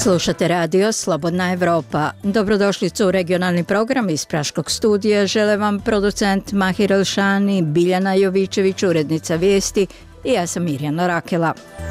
Slušate radio Slobodna Evropa. Dobrodošlicu u regionalni program iz Praškog studija. Žele vam producent Mahir Elšani, Biljana Jovičević, urednica vijesti i ja sam Mirjana Rakela.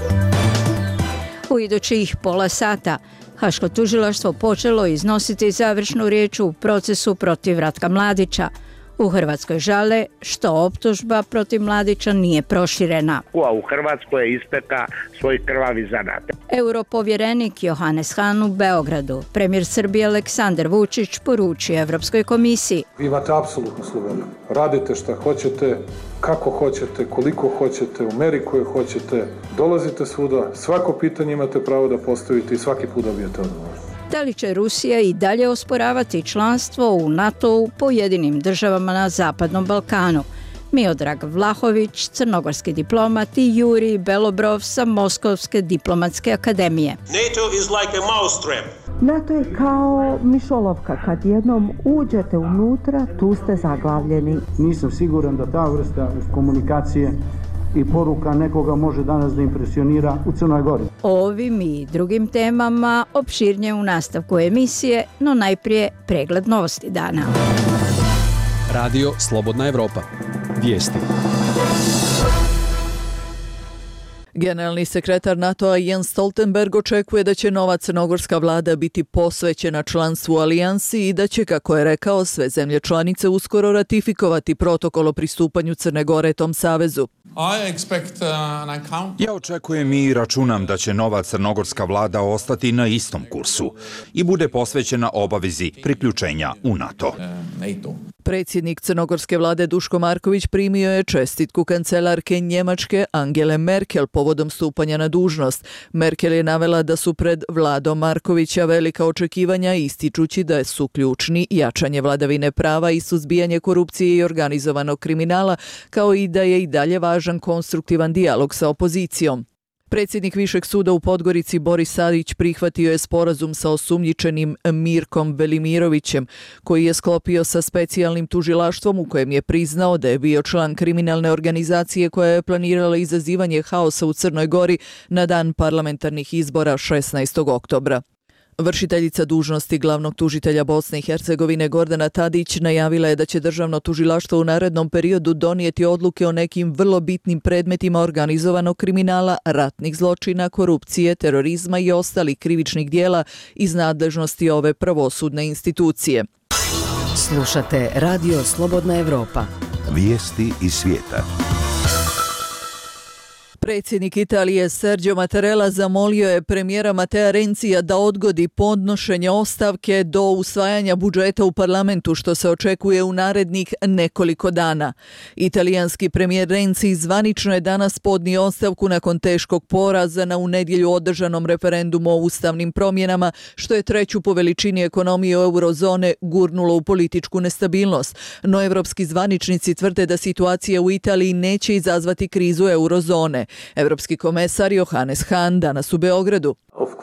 U idućih pola sata Haško tužilaštvo počelo iznositi završnu riječ u procesu protiv Ratka Mladića. U Hrvatskoj žale što optužba protiv Mladića nije proširena. A u Hrvatskoj je ispeka svoj krvavi zanat. Europovjerenik Johannes Hahn u Beogradu. Premijer Srbije Aleksandar Vučić poručio Evropskoj komisiji: Vi imate apsolutnu slobodu. Radite šta hoćete, kako hoćete, koliko hoćete, u meri koju hoćete. Dolazite svuda, svako pitanje imate pravo da postavite i svaki put dobijete odgovor. Da li će Rusija i dalje osporavati članstvo u NATO-u pojedinim državama na Zapadnom Balkanu? Miodrag Vlahović, crnogorski diplomat, i Jurij Belobrov sa Moskovske diplomatske akademije. NATO je kao mišolovka, kad jednom uđete unutra, tu ste zaglavljeni. Nisam siguran da ta vrsta komunikacije i poruka nekoga može danas da impresionira u Crnoj Gori. O ovim i drugim temama opširnije u nastavku emisije, no najprije pregled novosti dana. Radio Slobodna Evropa. Vijesti. Generalni sekretar NATO-a Jens Stoltenberg očekuje da će nova crnogorska vlada biti posvećena članstvu u alijansi i da će, kako je rekao, sve zemlje članice uskoro ratifikovati protokol o pristupanju Crne Gore tom savezu. Ja očekujem i računam da će nova crnogorska vlada ostati na istom kursu i bude posvećena obavezi priključenja u NATO. Predsjednik crnogorske vlade Duško Marković primio je čestitku kancelarke Njemačke Angele Merkel povodom stupanja na dužnost. Merkel je navela da su pred vladom Markovića velika očekivanja, ističući da su ključni jačanje vladavine prava i suzbijanje korupcije i organizovanog kriminala, kao i da je i dalje važan konstruktivan dijalog sa opozicijom. Predsjednik Višeg suda u Podgorici Boris Sadić prihvatio je sporazum sa osumnjičenim Mirkom Velimirovićem, koji je sklopio sa specijalnim tužilaštvom u kojem je priznao da je bio član kriminalne organizacije koja je planirala izazivanje haosa u Crnoj Gori na dan parlamentarnih izbora 16. oktobra. Vršiteljica dužnosti glavnog tužitelja Bosne i Hercegovine Gordana Tadić najavila je da će državno tužilaštvo u narednom periodu donijeti odluke o nekim vrlo bitnim predmetima organizovanog kriminala, ratnih zločina, korupcije, terorizma i ostalih krivičnih dijela iz nadležnosti ove pravosudne institucije. Slušate Radio Slobodna Evropa. Vijesti iz svijeta. Predsjednik Italije Sergio Mattarella zamolio je premijera Matea Renzija da odgodi podnošenje ostavke do usvajanja budžeta u parlamentu, što se očekuje u narednih nekoliko dana. Italijanski premijer Renzi zvanično je danas podnio ostavku nakon teškog poraza na u nedjelju održanom referendumu o ustavnim promjenama, što je treću po veličini ekonomiju eurozone gurnulo u političku nestabilnost. No evropski zvaničnici tvrde da situacija u Italiji neće izazvati krizu eurozone. Evropski komesar Johannes Hahn danas u Beogradu.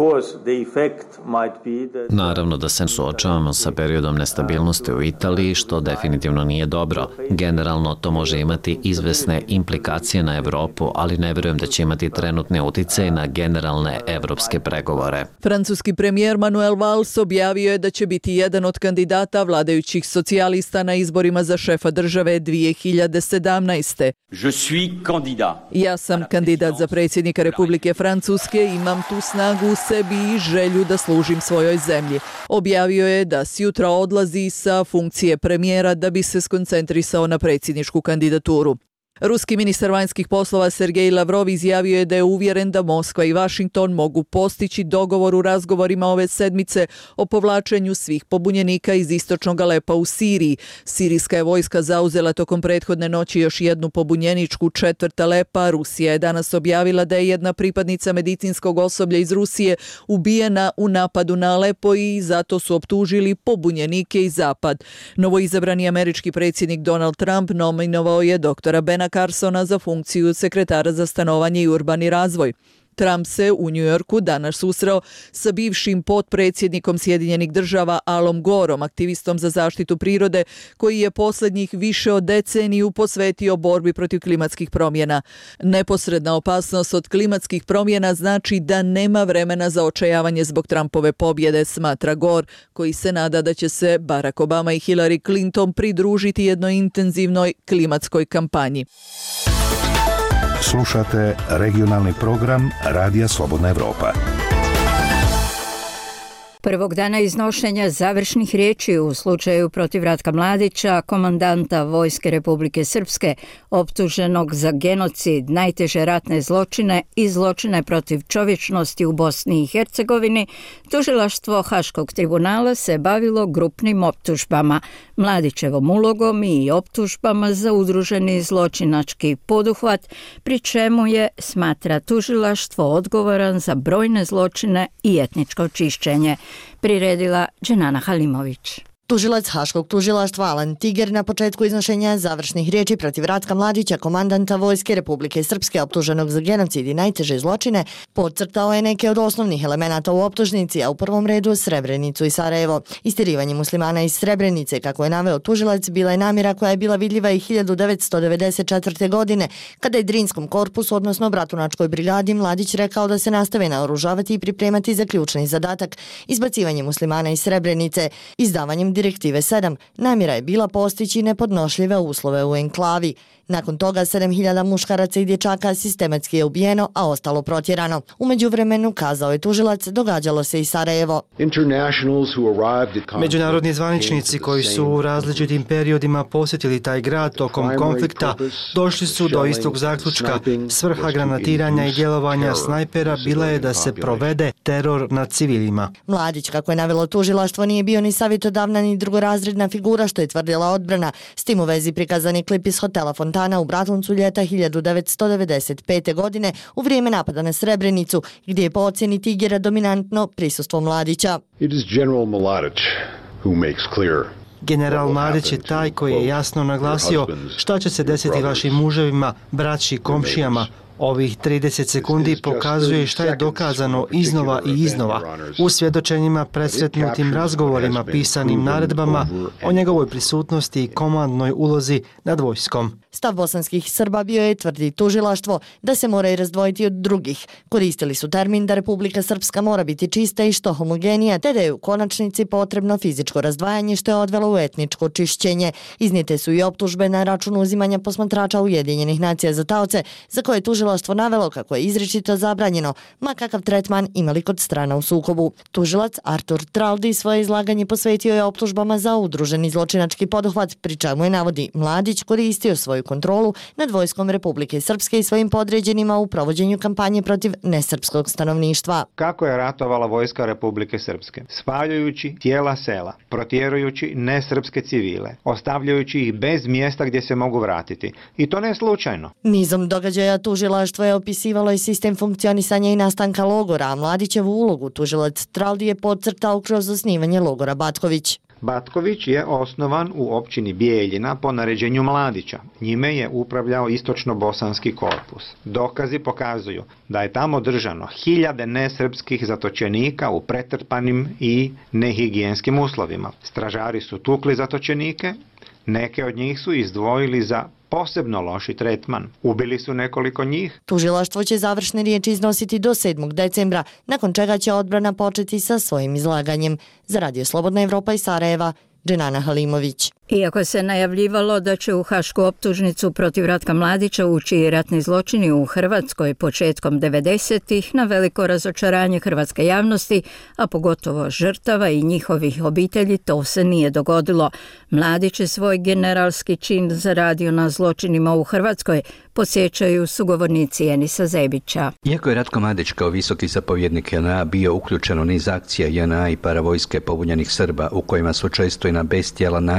Naravno da se suočavamo sa periodom nestabilnosti u Italiji, što definitivno nije dobro. Generalno to može imati izvesne implikacije na Evropu, ali ne vjerujem da će imati trenutne uticaje na generalne evropske pregovore. Francuski premijer Manuel Valls objavio je da će biti jedan od kandidata vladajućih socijalista na izborima za šefa države 2017. Ja sam kandidat za predsjednika Republike Francuske, imam tu snagu u sebi i želju da služim svojoj zemlji. Objavio je da sjutra odlazi sa funkcije premijera da bi se skoncentrisao na predsjedničku kandidaturu. Ruski ministar vanjskih poslova Sergej Lavrov izjavio je da je uvjeren da Moskva i Vašington mogu postići dogovor u razgovorima ove sedmice o povlačenju svih pobunjenika iz istočnog Alepa u Siriji. Sirijska je vojska zauzela tokom prethodne noći još jednu pobunjeničku četvrt Alepa. Rusija je danas objavila da je jedna pripadnica medicinskog osoblja iz Rusije ubijena u napadu na Alepo i zato su optužili pobunjenike i Zapad. Novoizabrani američki predsjednik Donald Trump nominovao je doktora Bena Carsona za funkciju sekretara za stanovanje i urbani razvoj. Trump se u Njujorku danas susreo sa bivšim potpredsjednikom Sjedinjenih država Alom Gorom, aktivistom za zaštitu prirode, koji je posljednjih više od deceniju posvetio borbi protiv klimatskih promjena. Neposredna opasnost od klimatskih promjena znači da nema vremena za očajavanje zbog Trumpove pobjede, smatra Gore, koji se nada da će se Barack Obama i Hillary Clinton pridružiti jednoj intenzivnoj klimatskoj kampanji. Slušate regionalni program Radija Slobodna Evropa. Prvog dana iznošenja završnih riječi u slučaju protiv Ratka Mladića, komandanta Vojske Republike Srpske, optuženog za genocid, najteže ratne zločine i zločine protiv čovječnosti u Bosni i Hercegovini, tužilaštvo Haškog tribunala se bavilo grupnim optužbama, Mladićevom ulogom i optužbama za udruženi zločinački poduhvat, pri čemu je, smatra tužilaštvo, odgovoran za brojne zločine i etničko čišćenje. Priredila Dženana Halimović. Tužilac Haškog tužilaštva Alan Tiger na početku iznošenja završnih riječi protiv Ratka Mladića, komandanta Vojske Republike Srpske optuženog za genocid i najteže zločine, podcrtao je neke od osnovnih elemenata u optužnici, a u prvom redu Srebrenicu i Sarajevo. Istirivanje muslimana iz Srebrenice, kako je naveo tužilac, bila je namjera koja je bila vidljiva i 1994. godine, kada je Drinskom korpusu, odnosno Bratunačkoj brigadi, Mladić rekao da se nastave naoružavati i pripremati za ključni zadatak, izbacivanje muslimana iz Srebrenice, izdavanjem Direktive 7, namjera je bila postići nepodnošljive uslove u enklavi. Nakon toga 7000 muškaraca i dječaka sistematski je ubijeno, a ostalo protjerano. U međuvremenu, kazao je tužilac, događalo se i Sarajevo. Međunarodni zvaničnici koji su u različitim periodima posjetili taj grad tokom konflikta došli su do istog zaključka. Svrha granatiranja i djelovanja snajpera bila je da se provede teror nad civilima. Mladić, kako je navelo tužilaštvo, nije bio ni savjetodavna ni drugorazredna figura, što je tvrdila odbrana. S tim u vezi prikazan je klip iz hotela Fontana u Bratuncu ljeta 1995. godine u vrijeme napada na Srebrenicu, gdje je po ocjeni Tigera dominantno prisustvo Mladića. General Mladić je taj koji je jasno naglasio šta će se desiti vašim muževima, braći, komšijama. Ovih 30 sekundi pokazuje šta je dokazano iznova i iznova u svjedočenjima, presretnutim razgovorima, pisanim naredbama o njegovoj prisutnosti i komandnoj ulozi nad vojskom. Stav bosanskih Srba bio je, tvrdi tužilaštvo, da se moraju razdvojiti od drugih. Koristili su termin da Republika Srpska mora biti čista i što homogenija, te da je u konačnici potrebno fizičko razdvajanje, što je odvelo u etničko čišćenje. Iznijete su i optužbe na račun uzimanja posmatrača Ujedinjenih nacija za taoce, za koje tužilaštvo navelo kako je izričito zabranjeno, ma kakav tretman imali kod strana u sukobu. Tužilac Artur Traldi svoje izlaganje posvetio je optužbama za udruženi zločinački poduhvat, pri čemu je, navodi, Mladić koristio svoju kontrolu nad vojskom Republike Srpske i svojim podređenima u provođenju kampanje protiv nesrpskog stanovništva. Kako je ratovala vojska Republike Srpske? Spaljujući cijela sela, protjerujući nesrpske civile, ostavljajući ih bez mjesta gdje se mogu vratiti. I to ne slučajno. Nizom događaja tužilaštvo je opisivalo i sistem funkcionisanja i nastanka logora, a Mladićevu ulogu tužilac Traldi je podcrtao kroz osnivanje logora Batković. Batković je osnovan u općini Bijeljina po naređenju Mladića. Njime je upravljao istočno-bosanski korpus. Dokazi pokazuju da je tamo držano 1000 nesrpskih zatočenika u pretrpanim i nehigijenskim uslovima. Stražari su tukli zatočenike, neke od njih su izdvojili za posebno loši tretman. Ubili su nekoliko njih. Tužilaštvo će završne riječi iznositi do 7. decembra, nakon čega će odbrana početi sa svojim izlaganjem. Za Radio Slobodna Evropa iz Sarajeva, Dženana Halimović. Iako se najavljivalo da će u hašku optužnicu protiv Ratka Mladića ući i ratni zločini u Hrvatskoj početkom 90-ih, na veliko razočaranje hrvatske javnosti, a pogotovo žrtava i njihovih obitelji, to se nije dogodilo. Mladić je svoj generalski čin zaradio na zločinima u Hrvatskoj, podsjećaju sugovornici Enisa Zebića. Iako je Ratko Mladić kao visoki zapovjednik JNA bio uključen u niz akcija JNA i paravojske pobunjenih Srba, u kojima su često i na bestijalan način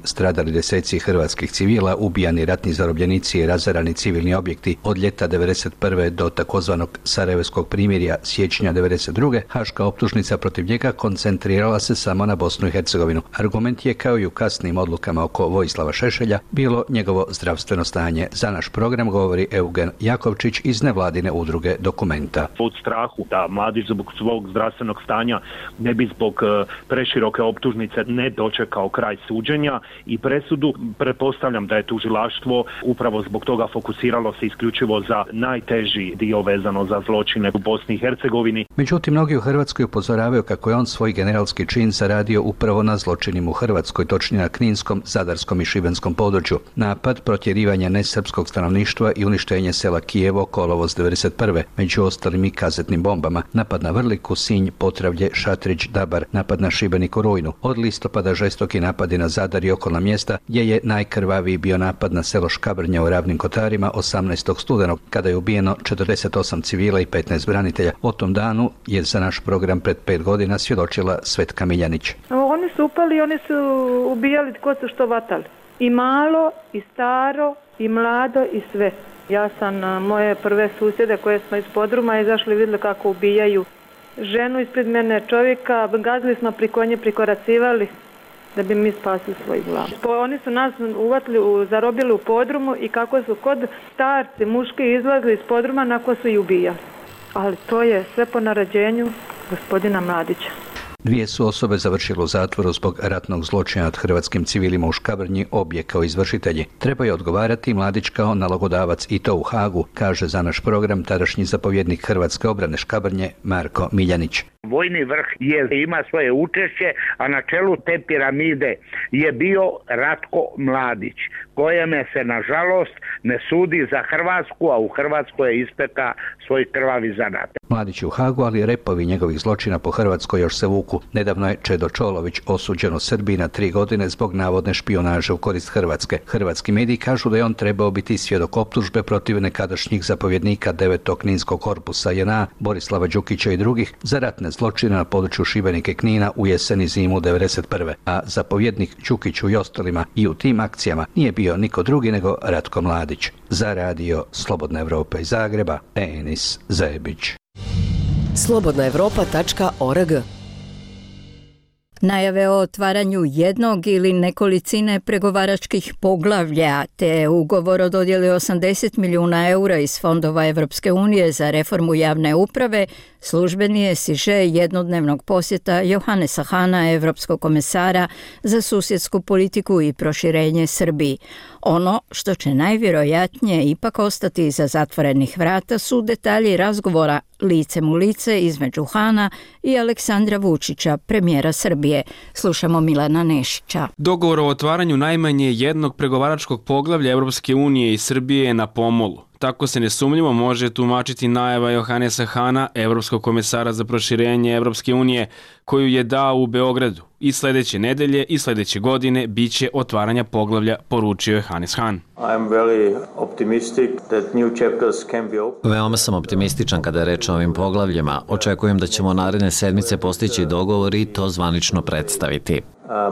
stradali deseci hrvatskih civila, ubijani ratni zarobljenici i razarani civilni objekti od ljeta 1991. do takozvanog Sarajevskog primirja siječnja 1992. Haška optužnica protiv njega koncentrirala se samo na Bosnu i Hercegovinu. Argument je, kao i u kasnim odlukama oko Vojislava Šešelja, bilo njegovo zdravstveno stanje. Za naš program govori Eugen Jakovčić iz nevladine udruge Dokumenta. Od strahu da mladić zbog svog zdravstvenog stanja ne bi zbog preširoke optužnice ne dočekao kraj suđenja i presudu, pretpostavljam da je tužilaštvo upravo zbog toga fokusiralo se isključivo za najteži dio vezano za zločine u Bosni i Hercegovini. Međutim, mnogi u Hrvatskoj upozoravaju kako je on svoj generalski čin zaradio upravo na zločinima u Hrvatskoj, točnije na Kninskom, Zadarskom i Šibenskom području. Napad, protjerivanje nesrpskog stanovništva i uništenje sela Kijevo, kolovoz 1991. Među ostalim i kazetnim bombama. Napad na Vrliku, Sinj, Potravlje, Šatrić, Dabar, napad na Šibenik u rujnu. Od listopada žestoki napadi na Zadar i okolna mjesta, gdje je najkrvaviji bio napad na selo Škabrnja u Ravnim Kotarima 18. studenog, kada je ubijeno 48 civila i 15 branitelja. O tom danu je za naš program pred 5 godina svjedočila Svetka Miljanić. Oni su upali, oni su ubijali tko su što vatali. I malo, i staro, i mlado, i sve. Ja sam moje prve susjede koje smo iz podruma izašli, vidjeli kako ubijaju ženu ispred mene, čovjeka, gazili smo pri konje, prikoracivali da bi mi spasili svoj glavu. Oni su nas uvatili, zarobili u podrumu i kako su kod starci, muški izlazili iz podruma, nakon su i ubijali. Ali to je sve po naređenju gospodina Mladića. 2 su osobe završile u zatvoru zbog ratnog zločina nad hrvatskim civilima u Škabrnji, obje kao izvršitelji. Trebaju odgovarati Mladić kao nalogodavac i to u Hagu, kaže za naš program tadašnji zapovjednik Hrvatske obrane Škabrnje Marko Miljanić. Vojni vrh ima svoje učešće, a na čelu te piramide je bio Ratko Mladić, kojeme se nažalost ne sudi za Hrvatsku, a u Hrvatskoj je ispekao svoj krvavi zanat. Mladić je u Hagu, ali repovi njegovih zločina po Hrvatskoj još se vuku. Nedavno je Čedo Čolović osuđen u Srbiji na 3 godine zbog navodne špijunaže u korist Hrvatske. Hrvatski mediji kažu da je on trebao biti svjedok optužbe protiv nekadašnjih zapovjednika 9. Kninskog korpusa JNA, Borislava Đukića i drugih za ratne zločine na području Šibenika i Knina u jesen i zimu 1991. A zapovjednik Đukiću i ostalima i u tim akcijama nije bio niko drugi nego Ratko Mladić. Za radio Slobodna Evropa iz Zagreba, Enis Zajebić. slobodnaevropa.org. Najave o otvaranju jednog ili nekolicine pregovaračkih poglavlja te ugovor o dodjeli 80 milijuna eura iz fondova Evropske unije za reformu javne uprave službeni je siže jednodnevnog posjeta Johannesa Hana, Evropskog komesara za susjedsku politiku i proširenje Srbiji. Ono što će najvjerojatnije ipak ostati iza zatvorenih vrata su detalji razgovora licem u lice između Hana i Aleksandra Vučića, premijera Srbije. Slušamo Milana Nešića. Dogovor o otvaranju najmanje jednog pregovaračkog poglavlja Evropske unije i Srbije je na pomolu. Tako se nesumnjivo može tumačiti najava Johannesa Hana, Evropskog komesara za proširenje Evropske unije, koju je dao u Beogradu. I sljedeće nedelje i sljedeće godine biće otvaranja poglavlja, poručio je Johannes Han. Veoma sam optimističan kada je reč o ovim poglavljima. Očekujem da ćemo naredne sedmice postići dogovor i to zvanično predstaviti.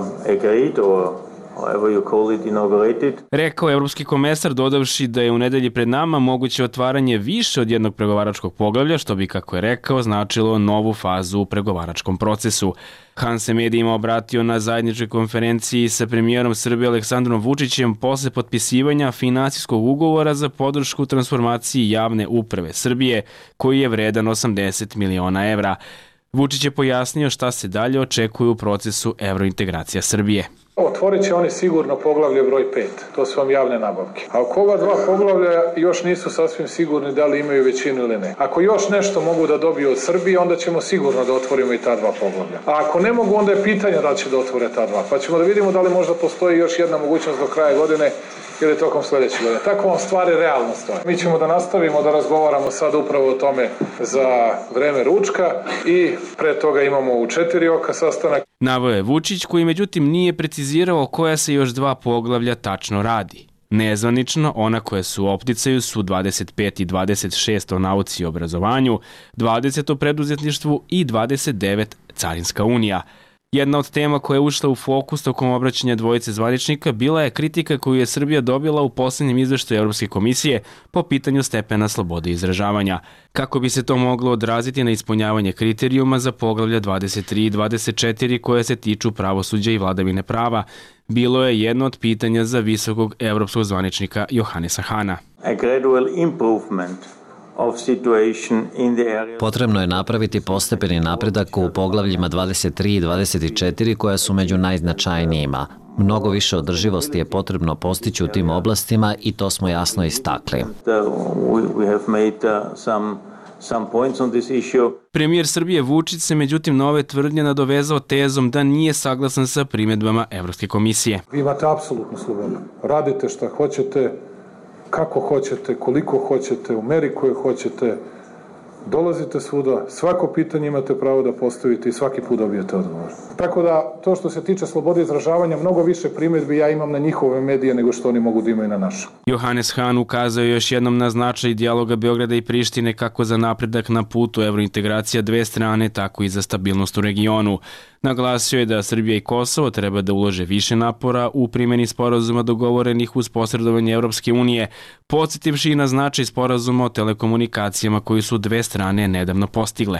Rekao evropski komesar, dodavši da je u nedelji pred nama moguće otvaranje više od jednog pregovaračkog poglavlja, što bi, kako je rekao, značilo novu fazu u pregovaračkom procesu. Han se medijima obratio na zajedničkoj konferenciji sa premijerom Srbije Aleksandrom Vučićem posle potpisivanja finansijskog ugovora za podršku transformaciji javne uprave Srbije, koji je vredan 80 miliona evra. Vučić je pojasnio šta se dalje očekuje u procesu evrointegracija Srbije. Otvorit će oni sigurno poglavlje broj 5, to su vam javne nabavke. A oko ova 2 poglavlja još nisu sasvim sigurni da li imaju većinu ili ne. Ako još nešto mogu da dobiju od Srbije, onda ćemo sigurno da otvorimo i ta 2 poglavlja. A ako ne mogu, onda je pitanje da će da otvore ta 2. Pa ćemo da vidimo da li možda postoji još jedna mogućnost do kraja godine ili tokom sljedeće godine. Tako vam stvari realno stoje. Mi ćemo da nastavimo da razgovaramo sad upravo o tome za vreme ručka i pre toga imamo u 4 oka sastanak. Naveo je Vučić, koji međutim nije precizirao koja se još 2 poglavlja tačno radi. Nezvanično, ona koja su u opticaju su 25 i 26 o nauci i obrazovanju, 20 o preduzetništvu i 29 Carinska unija. Jedna od tema koja je ušla u fokus tokom obraćanja dvojice zvaničnika bila je kritika koju je Srbija dobila u posljednjem izveštaju Evropske komisije po pitanju stepena slobode izražavanja. Kako bi se to moglo odraziti na ispunjavanje kriterijuma za poglavlja 23 i 24 koje se tiču pravosuđa i vladavine prava, bilo je jedno od pitanja za visokog evropskog zvaničnika Johannesa Hana. Potrebno je napraviti postepeni napredak u poglavljima 23 i 24 koja su među najznačajnijima. Mnogo više održivosti je potrebno postići u tim oblastima i to smo jasno istakli. Premijer Srbije Vučić se međutim na ove tvrdnje nadovezao tezom da nije saglasan sa primjedbama Evropske komisije. Vi imate apsolutnu slobodu. Radite šta hoćete, kako hoćete, koliko hoćete, u meri koje hoćete, dolazite svuda, svako pitanje imate pravo da postavite i svaki put dobijete odgovor. Tako da, to što se tiče slobode izražavanja, mnogo više primjedbi ja imam na njihove medije nego što oni mogu da imaju na naše. Johannes Hahn ukazao još jednom na značaj dijaloga Beograda i Prištine kako za napredak na putu evrointegracija dve strane, tako i za stabilnost u regionu. Naglasio je da Srbija i Kosovo treba da ulože više napora u primjeni sporazuma dogovorenih uz posredovanje Evropske unije, podsjetivši na značaj sporazuma o telekomunikacijama koji su dve strane nedavno postigle.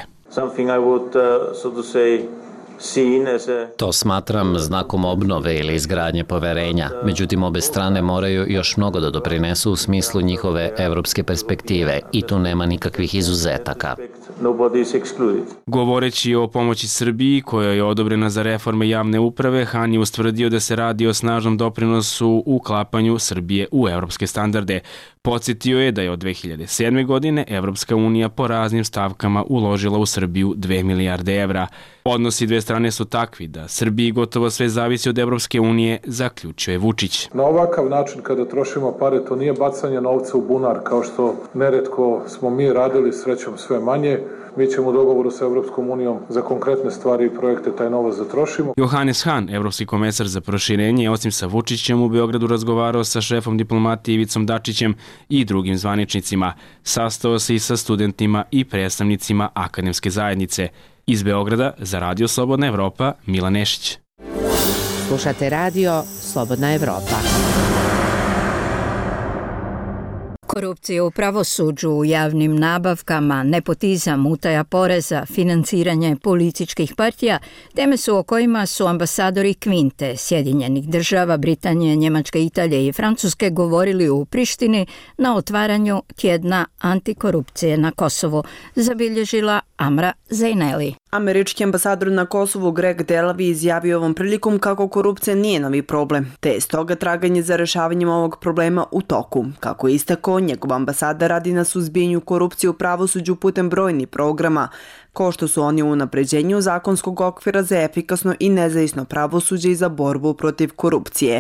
To smatram znakom obnove ili izgradnje poverenja, međutim obe strane moraju još mnogo da doprinesu u smislu njihove evropske perspektive i tu nema nikakvih izuzetaka. Govoreći o pomoći Srbiji, koja je odobrena za reforme javne uprave, Han je ustvrdio da se radi o snažnom doprinosu u uklapanju Srbije u evropske standarde. Podsjetio je da je od 2007. godine Evropska unija po raznim stavkama uložila u Srbiju 2 milijarde evra. Odnosi dve strane su takvi da Srbiji gotovo sve zavisi od Evropske unije, zaključio je Vučić. Na ovakav način kada trošimo pare, to nije bacanje novca u bunar, kao što neretko smo mi radili, srećom sve manje. Mi ćemo u dogovoru sa Evropskom unijom za konkretne stvari i projekte taj novac zatrošimo. Johannes Hahn, evropski komesar za proširenje, osim sa Vučićem u Beogradu razgovarao sa šefom diplomatije Ivicom Dačićem i drugim zvaničnicima. Sastao se i sa studentima i predstavnicima akademske zajednice. Iz Beograda za Radio Slobodna Evropa, Milan Nešić. Slušate Radio Slobodna Evropa. Korupcija u pravosuđu, u javnim nabavkama, nepotizam, utaja poreza, financiranje političkih partija, teme su o kojima su ambasadori Kvinte, Sjedinjenih država, Britanije, Njemačke, Italije i Francuske govorili u Prištini na otvaranju tjedna antikorupcije na Kosovu, zabilježila Amra Zejneli. Američki ambasador na Kosovu Greg Delavi izjavio ovom prilikom kako korupcija nije novi problem, te je stoga traganje za rešavanjem ovog problema u toku. Kako je istakao, njegova ambasada radi na suzbijanju korupcije u pravosuđu putem brojnih programa, kao što su oni u unapređenju zakonskog okvira za efikasno i nezavisno pravosuđe i za borbu protiv korupcije.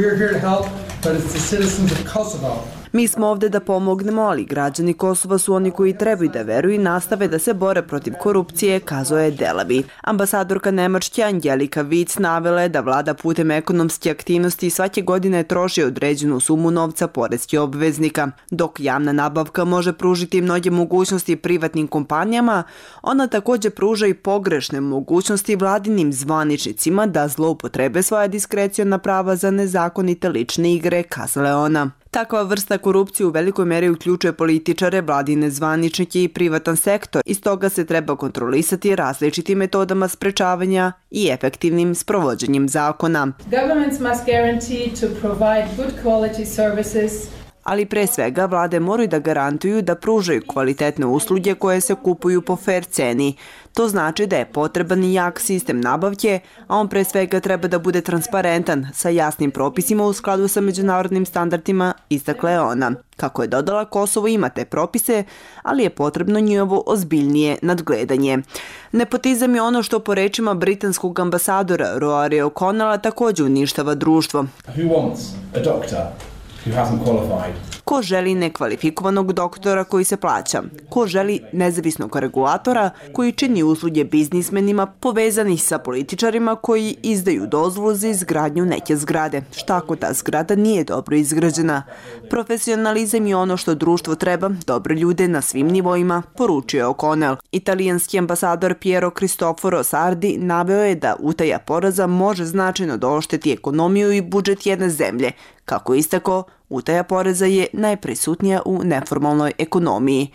Mi smo ovde da pomognemo, ali građani Kosova su oni koji trebaju da veruju i nastave da se bore protiv korupcije, kazao je Delavi. Ambasadorka Nemačke Angelika Vic navela je da vlada putem ekonomske aktivnosti svake godine troši određenu sumu novca poreskih obveznika. Dok javna nabavka može pružiti mnoge mogućnosti privatnim kompanijama, ona također pruža i pogrešne mogućnosti vladinim zvaničnicima da zloupotrebe svoja diskreciona prava za nezakonite lične igre, kazala je ona. Takva vrsta korupcije u velikoj meri uključuje političare, vladine zvaničnike i privatan sektor i stoga se treba kontrolisati različitim metodama sprečavanja i efektivnim sprovođenjem zakona. Governments must guarantee to provide good quality services. Ali pre svega vlade moraju da garantuju da pružaju kvalitetne usluge koje se kupuju po fair ceni. To znači da je potreban i jak sistem nabavke, a on pre svega treba da bude transparentan, sa jasnim propisima u skladu sa međunarodnim standardima, istakla je ona. Kako je dodala, Kosovo ima te propise, ali je potrebno njihovo ozbiljnije nadgledanje. Nepotizam je ono što po rečima britanskog ambasadora Rory O'Connella također uništava društvo. Ko želi nekvalifikovanog doktora koji se plaća? Ko želi nezavisnog regulatora koji čini usluge biznismenima povezanih sa političarima koji izdaju dozvolu za izgradnju neke zgrade? Šta ako ta zgrada nije dobro izgrađena? Profesionalizam je ono što društvo treba, dobre ljude na svim nivoima, poručio je O'Connell. Italijanski ambasador Piero Cristoforo Sardi naveo je da utaja poreza može značajno da ošteti ekonomiju i budžet jedne zemlje. Kako je istakao, utaja poreza je najprisutnija u neformalnoj ekonomiji.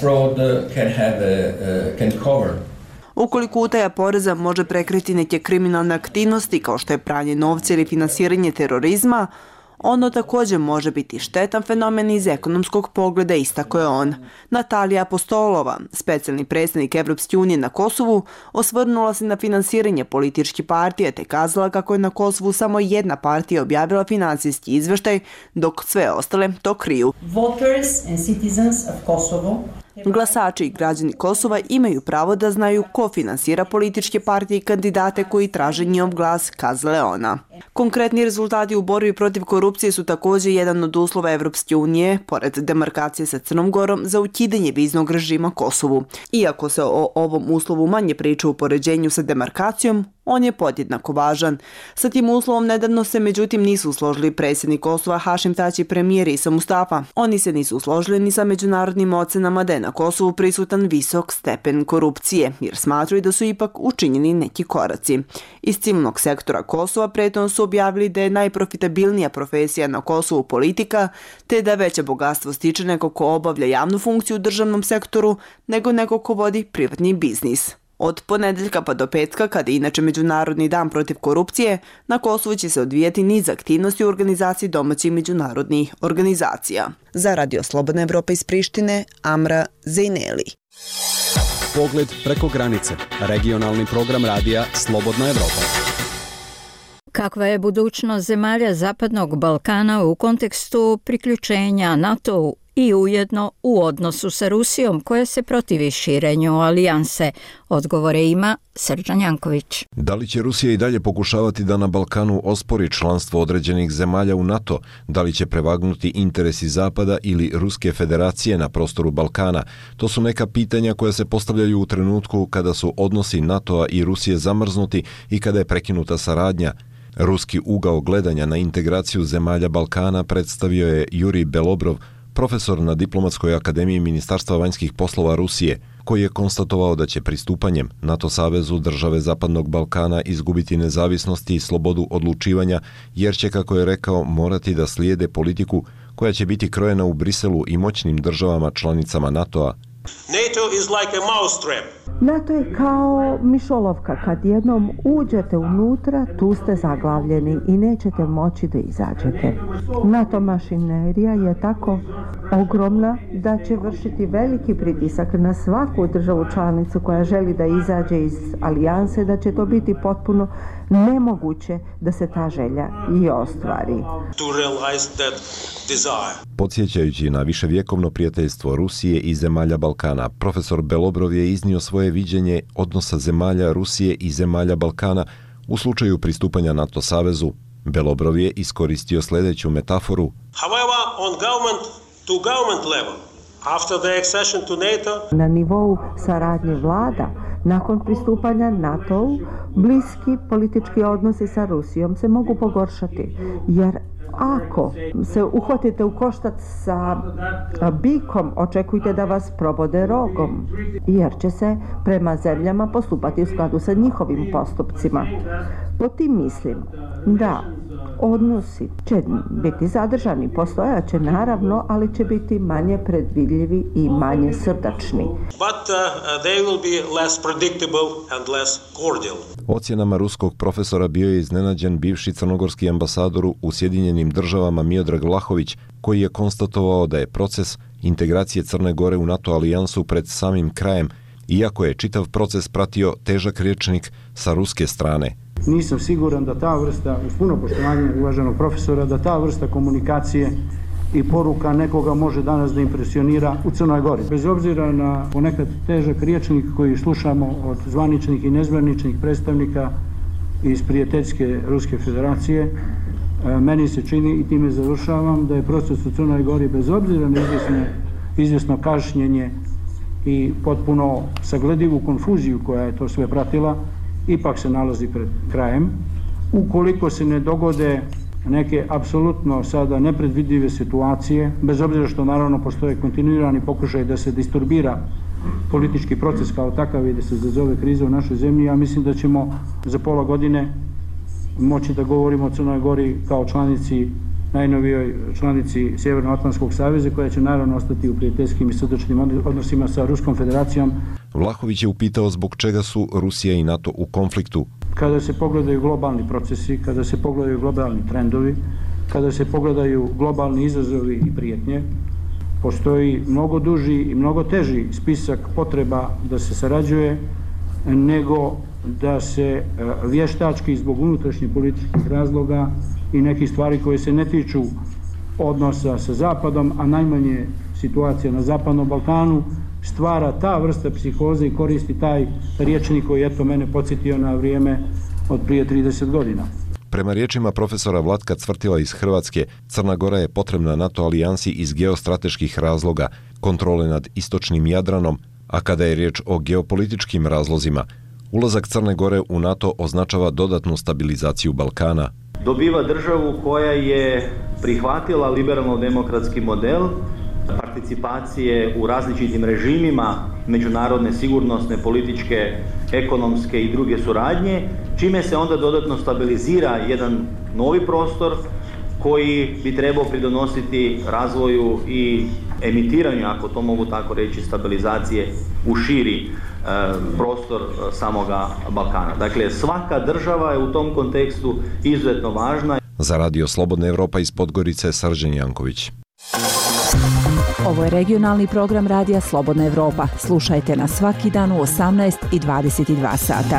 Ukoliko utaja poreza može prekriti neke kriminalne aktivnosti kao što je pranje novca ili finansiranje terorizma, ono također može biti štetan fenomen iz ekonomskog pogleda, istakao je on. Natalija Apostolova, specijalni predstavnik Evropske unije na Kosovu, osvrnula se na finansiranje političkih partija te kazala kako je na Kosovu samo jedna partija objavila finansijski izveštaj, dok sve ostale to kriju. Glasači i građani Kosova imaju pravo da znaju ko finansira političke partije i kandidate koji traže njihov glas, kazala je ona. Konkretni rezultati u borbi protiv korupcije su također jedan od uslova Evropske unije, pored demarkacije sa Crnom Gorom, za ukidanje viznog režima Kosovu. Iako se o ovom uslovu manje priča u poređenju sa demarkacijom, on je podjednako važan. Sa tim uslovom nedavno se međutim nisu složili predsjednik Kosova Hašim Tači i premijer Isa Mustafa. Oni se nisu složili ni sa međunarodnim ocenama da je na Kosovu prisutan visok stepen korupcije, jer smatraju da su ipak učinjeni neki koraci. Iz civilnog sektora Kosova prethodno su objavili da je najprofitabilnija profesija na Kosovu politika, te da veće bogatstvo stiče neko ko obavlja javnu funkciju u državnom sektoru nego neko ko vodi privatni biznis. Od ponedeljka pa do petka, kada je inače Međunarodni dan protiv korupcije, na Kosovu će se odvijati niz aktivnosti u organizaciji domaćih međunarodnih organizacija. Za Radio Slobodna Evropa iz Prištine, Amra Zejneli. Pogled preko granice. Regionalni program radija Slobodna Evropa. Kakva je budućnost zemalja Zapadnog Balkana u kontekstu priključenja NATO-u i ujedno u odnosu sa Rusijom koja se protivi širenju alijanse? Odgovore ima Srđan Janković. Da li će Rusija i dalje pokušavati da na Balkanu ospori članstvo određenih zemalja u NATO? Da li će prevagnuti interesi Zapada ili Ruske federacije na prostoru Balkana? To su neka pitanja koja se postavljaju u trenutku kada su odnosi NATO-a i Rusije zamrznuti i kada je prekinuta saradnja. Ruski ugao gledanja na integraciju zemalja Balkana predstavio je Jurij Belobrov, profesor na Diplomatskoj akademiji Ministarstva vanjskih poslova Rusije, koji je konstatovao da će pristupanjem NATO savezu države Zapadnog Balkana izgubiti nezavisnost i slobodu odlučivanja, jer će, kako je rekao, morati da slijede politiku koja će biti krojena u Briselu i moćnim državama članicama NATO-a. NATO je kao mišolovka. Kad jednom uđete unutra, tu ste zaglavljeni i nećete moći da izađete. NATO mašinerija je tako ogromna da će vršiti veliki pritisak na svaku državu članicu koja želi da izađe iz alijanse, da će to biti potpuno nemoguće da se ta želja i ostvari. Podsjećajući na viševjekovno prijateljstvo Rusije i zemalja Balkana, profesor Belobrov je iznio svoje viđenje odnosa zemalja Rusije i zemalja Balkana u slučaju pristupanja NATO savezu. Belobrov je iskoristio sljedeću metaforu. Na nivou saradnje vlada, nakon pristupanja NATO-u, bliski politički odnosi sa Rusijom se mogu pogoršati, jer ako se uhvatite u koštac sa bikom, očekujte da vas probode rogom, jer će se prema zemljama postupati u skladu sa njihovim postupcima. Po tim mislim da odnosi će biti zadržani, postojaće naravno, ali će biti manje predvidljivi i manje srdačni. Ocjenama ruskog profesora bio je iznenađen bivši crnogorski ambasador u Sjedinjenim državama Miodrag Vlahović, koji je konstatovao da je proces integracije Crne Gore u NATO alijansu pred samim krajem, iako je čitav proces pratio težak rječnik sa ruske strane. Nisam siguran da ta vrsta, uz puno poštovanje uvaženog profesora, da ta vrsta komunikacije i poruka nekoga može danas da impresionira u Crnoj Gori. Bez obzira na ponekad težak rječnik koji slušamo od zvaničnih i nezvaničnih predstavnika iz prijateljske Ruske federacije, Meni se čini, i time završavam, da je proces u Crnoj Gori bez obzira na izvjesno kašnjenje i potpuno sagledivu konfuziju koja je to sve pratila, ipak se nalazi pred krajem. Ukoliko se ne dogode neke apsolutno sada nepredvidive situacije, bez obzira što naravno postoje kontinuirani pokušaj da se disturbira politički proces kao takav i da se izazove kriza u našoj zemlji, ja mislim da ćemo za pola godine moći da govorimo o Crnoj Gori kao članici, najnovijoj članici Sjevernoatlantskog saveza, koja će naravno ostati u prijateljskim i srdačnim odnosima sa Ruskom federacijom. Vlahović je upitao zbog čega su Rusija i NATO u konfliktu. Kada se pogledaju globalni procesi, kada se pogledaju globalni trendovi, kada se pogledaju globalni izazovi i prijetnje, postoji mnogo duži i mnogo teži spisak potreba da se sarađuje nego da se vještački zbog unutrašnjih političkih razloga i nekih stvari koje se ne tiču odnosa sa Zapadom, a najmanje situacija na Zapadnom Balkanu, stvara ta vrsta psihoze i koristi taj rječnik koji je mene podsjetio na vrijeme od prije 30 godina. Prema riječima profesora Vlatka Cvrtila iz Hrvatske, Crna Gora je potrebna NATO alijansi iz geostrateških razloga, kontrole nad istočnim Jadranom, a kada je riječ o geopolitičkim razlozima, ulazak Crne Gore u NATO označava dodatnu stabilizaciju Balkana. Dobiva državu koja je prihvatila liberalno-demokratski model, participacije u različitim režimima međunarodne sigurnosne, političke, ekonomske i druge suradnje, čime se onda dodatno stabilizira jedan novi prostor koji bi trebao pridonositi razvoju i emitiranju, ako to mogu tako reći, stabilizacije u širi prostor samoga Balkana. Dakle, svaka država je u tom kontekstu izuzetno važna. Za Radio Slobodna Evropa iz Podgorice, Srđan Janković. Ovo je regionalni program Radija Slobodna Evropa. Slušajte nas svaki dan u 18 i 22 sata.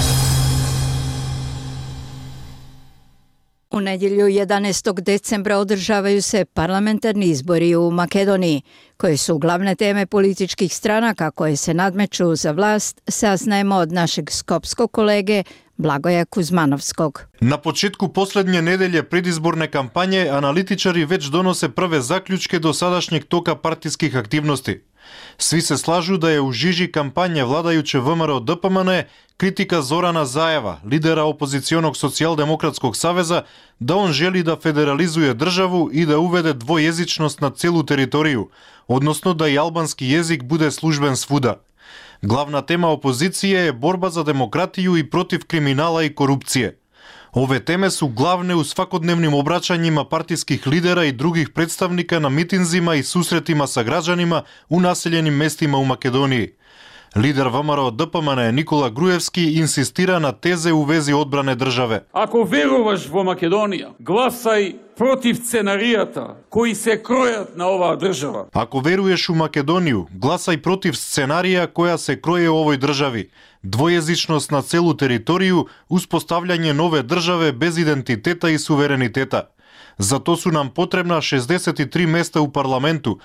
U nedjelju 11. decembra održavaju se parlamentarni izbori u Makedoniji, koje su glavne teme političkih stranaka koje se nadmeću za vlast, saznajemo od našeg skopskog kolege Blagoja Kuzmanovskog. Na početku posljednje nedelje predizborne kampanje analitičari već donose prve zaključke do sadašnjeg toka partijskih aktivnosti. Svi se slažu da je u žiži kampanje vladajuće VMRO DPMN kritika Zorana Zajeva, lidera opozicionog socijaldemokratskog saveza, da on želi da federalizuje državu i da uvede dvojezičnost na celu teritoriju, odnosno da i albanski jezik bude služben svuda. Glavna tema opozicije je borba za demokratiju i protiv kriminala i korupcije. Ove teme su glavne u svakodnevnim obraćanjima partijskih lidera i drugih predstavnika na mitinzima i susretima sa građanima u naseljenim mestima u Makedoniji. Lider VMRO DPMN Nikola Grujevski insistira na teze u vezi odbrane države. Ako veruješ vo Makedonija, glasaj protiv scenarijata koji se krojat na ova država. Ako veruješ u Makedoniju, glasaj protiv scenarija koja se kroje u ovoj državi. Dvojezičnost na celu teritoriju, uspostavljanje nove države bez identiteta i suvereniteta. Za to su nam potrebna 63 mesta u parlamentu,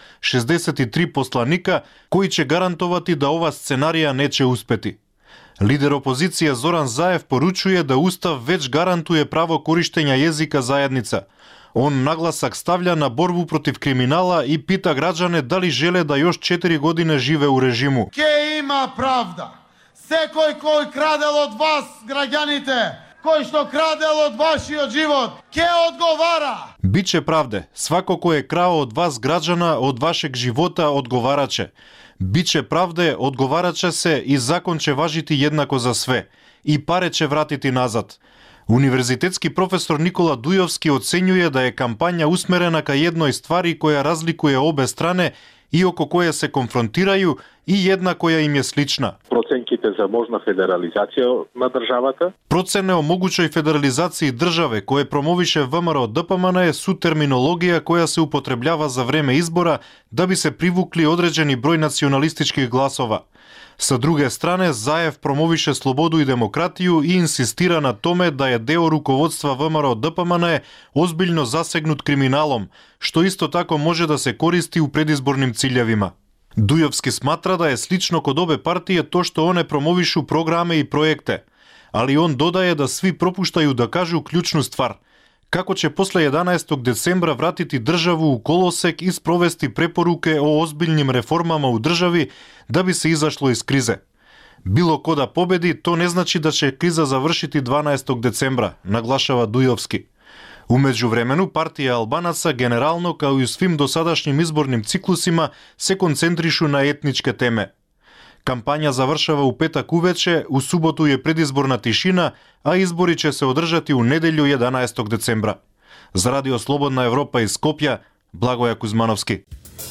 63 poslanika koji će garantovati da ova scenarija neće uspeti. Lider opozicije Zoran Zaev poručuje da Ustav već garantuje pravo korištenja jezika zajednica. On naglasak stavlja na borbu protiv kriminala i pita građane da li žele da još 4 godine žive u režimu. Ke ima pravda? Sekoj koji kradel od vas, građanite, koji što kradel od vašio život, ke odgovara? Biće pravde. Svako ko je krao od vas građana, od vašeg života, odgovaraće. Biće pravde, odgovaraće se i zakon će važiti jednako za sve. I pare će vratiti nazad. Univerzitetski profesor Nikola Dujovski ocenjuje da je kampanja usmerena ka jednoj stvari koja razlikuje obe strane i oko koje se konfrontiraju i jedna koja im je slična. Проценките за можна федерализација на државата. Процене о могучој федерализацiji државе koje промовише ВМРО ДПМН су терминологија која се употребљава за време избора да би се привукли одреđeni број националистичких гласова. Sa druge strane, Zaev promoviše slobodu i demokratiju i insistira na tome da je deo rukovodstva VMRO DPMN ozbiljno zasegnut kriminalom, što isto tako može da se koristi u predizbornim ciljevima. Dujovski smatra da je slično kod obe partije to što one promovišu programe i projekte, ali on dodaje da svi propuštaju da kažu ključnu stvar. kako će posle 11. decembra vratiti državu u kolosek i sprovesti preporuke o ozbiljnim reformama u državi da bi se izašlo iz krize. Bilo ko da pobedi, to ne znači da će kriza završiti 12. decembra, naglašava Dujovski. U međuvremenu, partija Albanaca generalno, kao i u svim dosadašnjim izbornim ciklusima, se koncentrišu na etničke teme. Kampanja završava u petak uveče, u subotu je predizborna tišina, a izbori će se održati u nedelju 11. decembra. Za Radio Slobodna Evropa iz Skopja, Blagoja Kuzmanovski.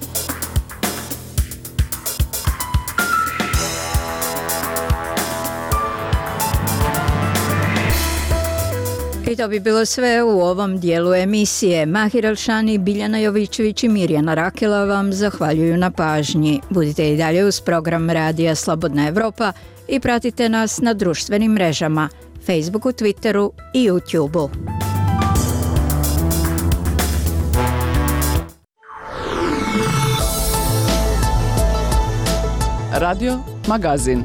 I to bi bilo sve u ovom dijelu emisije. Mahir Elšani, Biljana Jovičević i Mirjana Rakela vam zahvaljuju na pažnji. Budite i dalje uz program Radija Slobodna Evropa i pratite nas na društvenim mrežama, Facebooku, Twitteru i YouTubeu. Radio Magazin.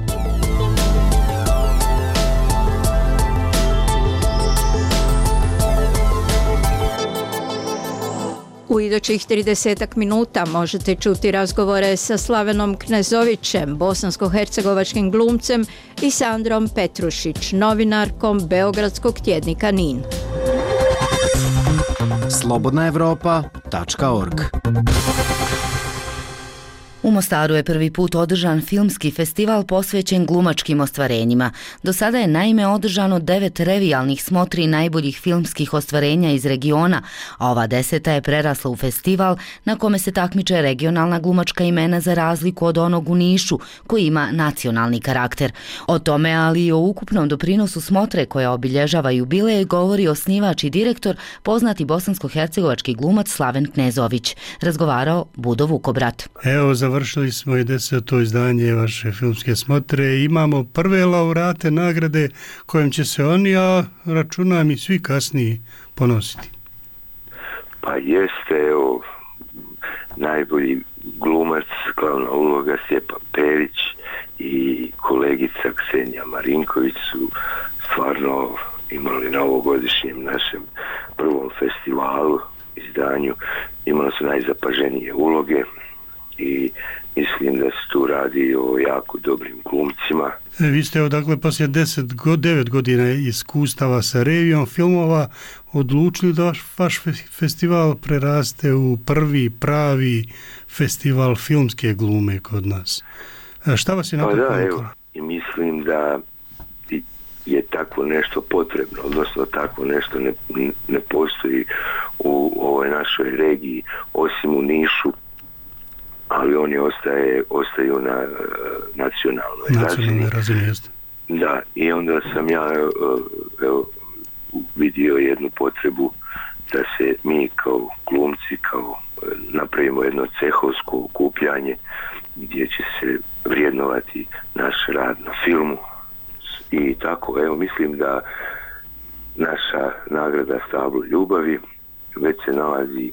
U idućih 30 minuta možete čuti razgovore sa Slavenom Knezovićem, bosansko-hercegovačkim glumcem, i Sandrom Petrušić, novinarkom Beogradskog tjednika NIN. slobodnaevropa.org. U Mostaru je prvi put održan filmski festival posvećen glumačkim ostvarenjima. Do sada je naime održano 9 revijalnih smotri najboljih filmskih ostvarenja iz regiona, a ova 10. je prerasla u festival na kome se takmiče regionalna glumačka imena za razliku od onog u Nišu, koji ima nacionalni karakter. O tome, ali i o ukupnom doprinosu smotre koja obilježava jubilej, govori osnivač i direktor, poznati bosansko-hercegovački glumac Slaven Knezović. Razgovarao Budo Vukobrat. Evo, završili smo i 10. izdanje vaše filmske smotre. Imamo prve laureate nagrade kojim će se oni, a računam i svi kasniji, ponositi. Pa jeste, evo, najbolji glumac, glavna uloga Stjepan Perić i kolegica Ksenija Marinković su stvarno imali na ovogodišnjem našem prvom festivalu, izdanju, imali su najzapaženije uloge i mislim da se tu radi o jako dobrim glumcima. Vi ste, dakle, poslije 9 godina iskustava sa revijom filmova odlučili da vaš festival preraste u prvi pravi festival filmske glume kod nas. Šta vas je na to ponukalo? I mislim da je tako nešto potrebno, odnosno tako nešto ne postoji u ovoj našoj regiji, osim u Nišu, ali oni ostaju na nacionalnoj razini. Da, i onda sam ja vidio jednu potrebu da se mi kao glumci napravimo jedno cehovsko okupljanje gdje će se vrijednovati naš rad na filmu. I tako, evo, mislim da naša nagrada Stablo ljubavi već se nalazi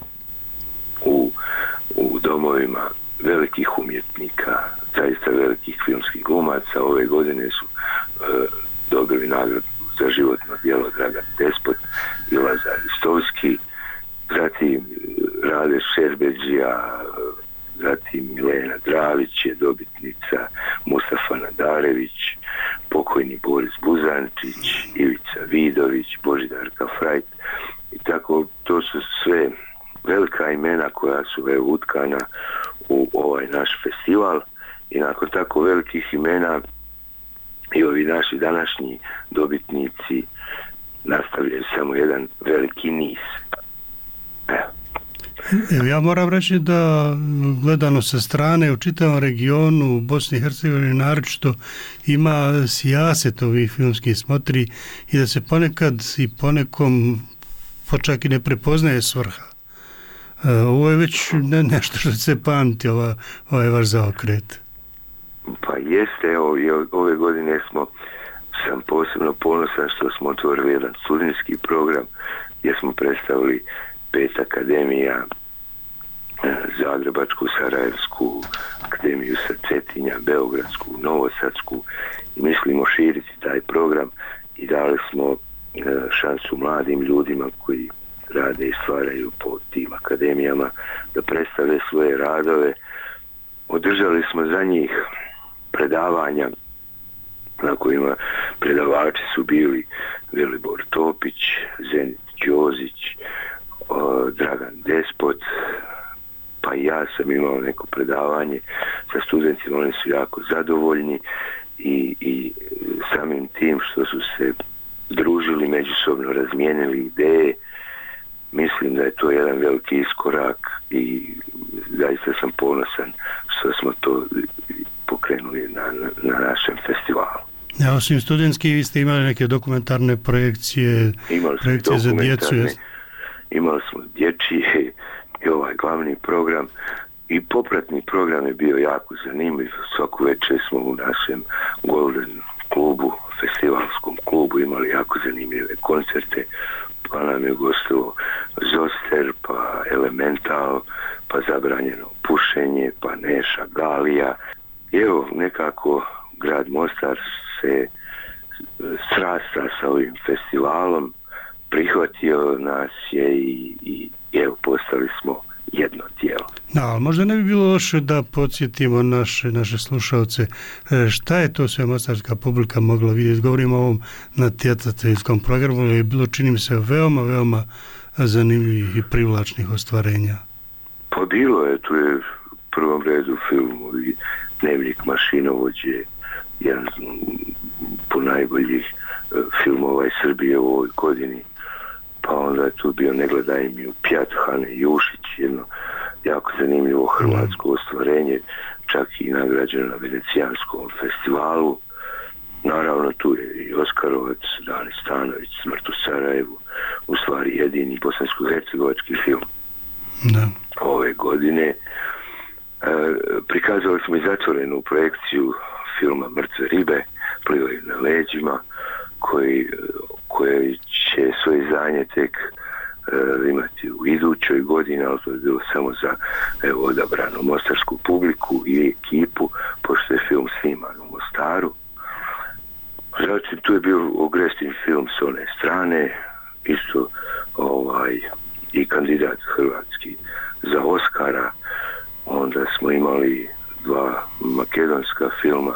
u domovima velikih umjetnika, zaista velikih filmskih glumaca. Ove godine su dobili nagradu za životno djelo Dragan Despot i Lazar Istovski, zatim Rade Šerbeđija, zatim Milena Dravić je dobitnica, Mustafa Nadarević, pokojni Boris Buzančić, Ivica Vidović, Božidarka Frajt i tako. To su sve velika imena koja su utkana u ovaj naš festival i nakon tako velikih imena i ovi naši današnji dobitnici nastavljaju samo jedan veliki niz. Evo, ja moram reći da gledano sa strane u čitavom regionu u Bosni i Hercegovini naročito ima sijaset ovih filmskih smotri i da se ponekad i ponekom čak i ne prepoznaje svrha. Ovo je već nešto što se pamti, ovaj vaš zaokret. Pa jeste, evo, i ove godine sam posebno ponosan što smo otvorili jedan studentski program gdje smo predstavili 5 akademija, Zagrebačku, Sarajevsku, akademiju sa Cetinja, Beogradsku, Novosadsku, i mislimo širiti taj program i dali smo šansu mladim ljudima koji rade i stvaraju po tim akademijama, da predstave svoje radove. Održali smo za njih predavanja na kojima predavači su bili Velibor Topić, Zenit Đozić, Dragan Despot, pa i ja sam imao neko predavanje sa studentima, oni su jako zadovoljni i samim tim što su se družili, međusobno razmijenili ideje. Mislim da je to jedan veliki iskorak i zaista sam ponosan što smo to pokrenuli na našem festivalu. Ja, osim studentski, vi ste imali neke dokumentarne projekcije, projekcije za djecu? Imali smo dječji i ovaj glavni program i popratni program je bio jako zanimljiv. Svaku večer smo u našem Golden klubu, festivalskom klubu, imali jako zanimljive koncerte, pa nam je gostovao Zoster, pa Elemental, pa Zabranjeno pušenje, pa Neša Galija. I evo, nekako grad Mostar se srasta sa ovim festivalom, prihvatio nas je i evo, postali smo jedno tijelo. Da, ali možda ne bi bilo loše da podsjetimo naše slušalce šta je to sve mostarska publika mogla vidjeti. Govorimo o ovom natjecateljskom programu, je bilo, čini mi se, veoma zanimljivih i privlačnih ostvarenja. Pa bilo je, tu je u prvom redu filmovi Dnevnik mašinovođe, jedan po najboljih filmova iz Srbije u ovoj godini. Pa onda je tu bio Ne gledaj mi u pjat, Hane Jušić, jedno jako zanimljivo hrvatsko ostvarenje, čak i nagrađeno na Venecijanskom festivalu. Naravno tu je i Oskarovac, Dani Stanović, Smrt u Sarajevu, u stvari jedini bosansko-hercegovački film ove godine. Prikazali smo i zatvorenu projekciju filma Mrtve ribe, Plivaju na leđima, koji će svoje izdanje tek imati u idućoj godini, ali to je bilo samo za odabranu mostarsku publiku i ekipu, pošto je film sniman u Mostaru. Zatim tu je bio Ogrestin film s one strane, isto i kandidat hrvatski za Oskara. Onda smo imali 2 makedonska filma,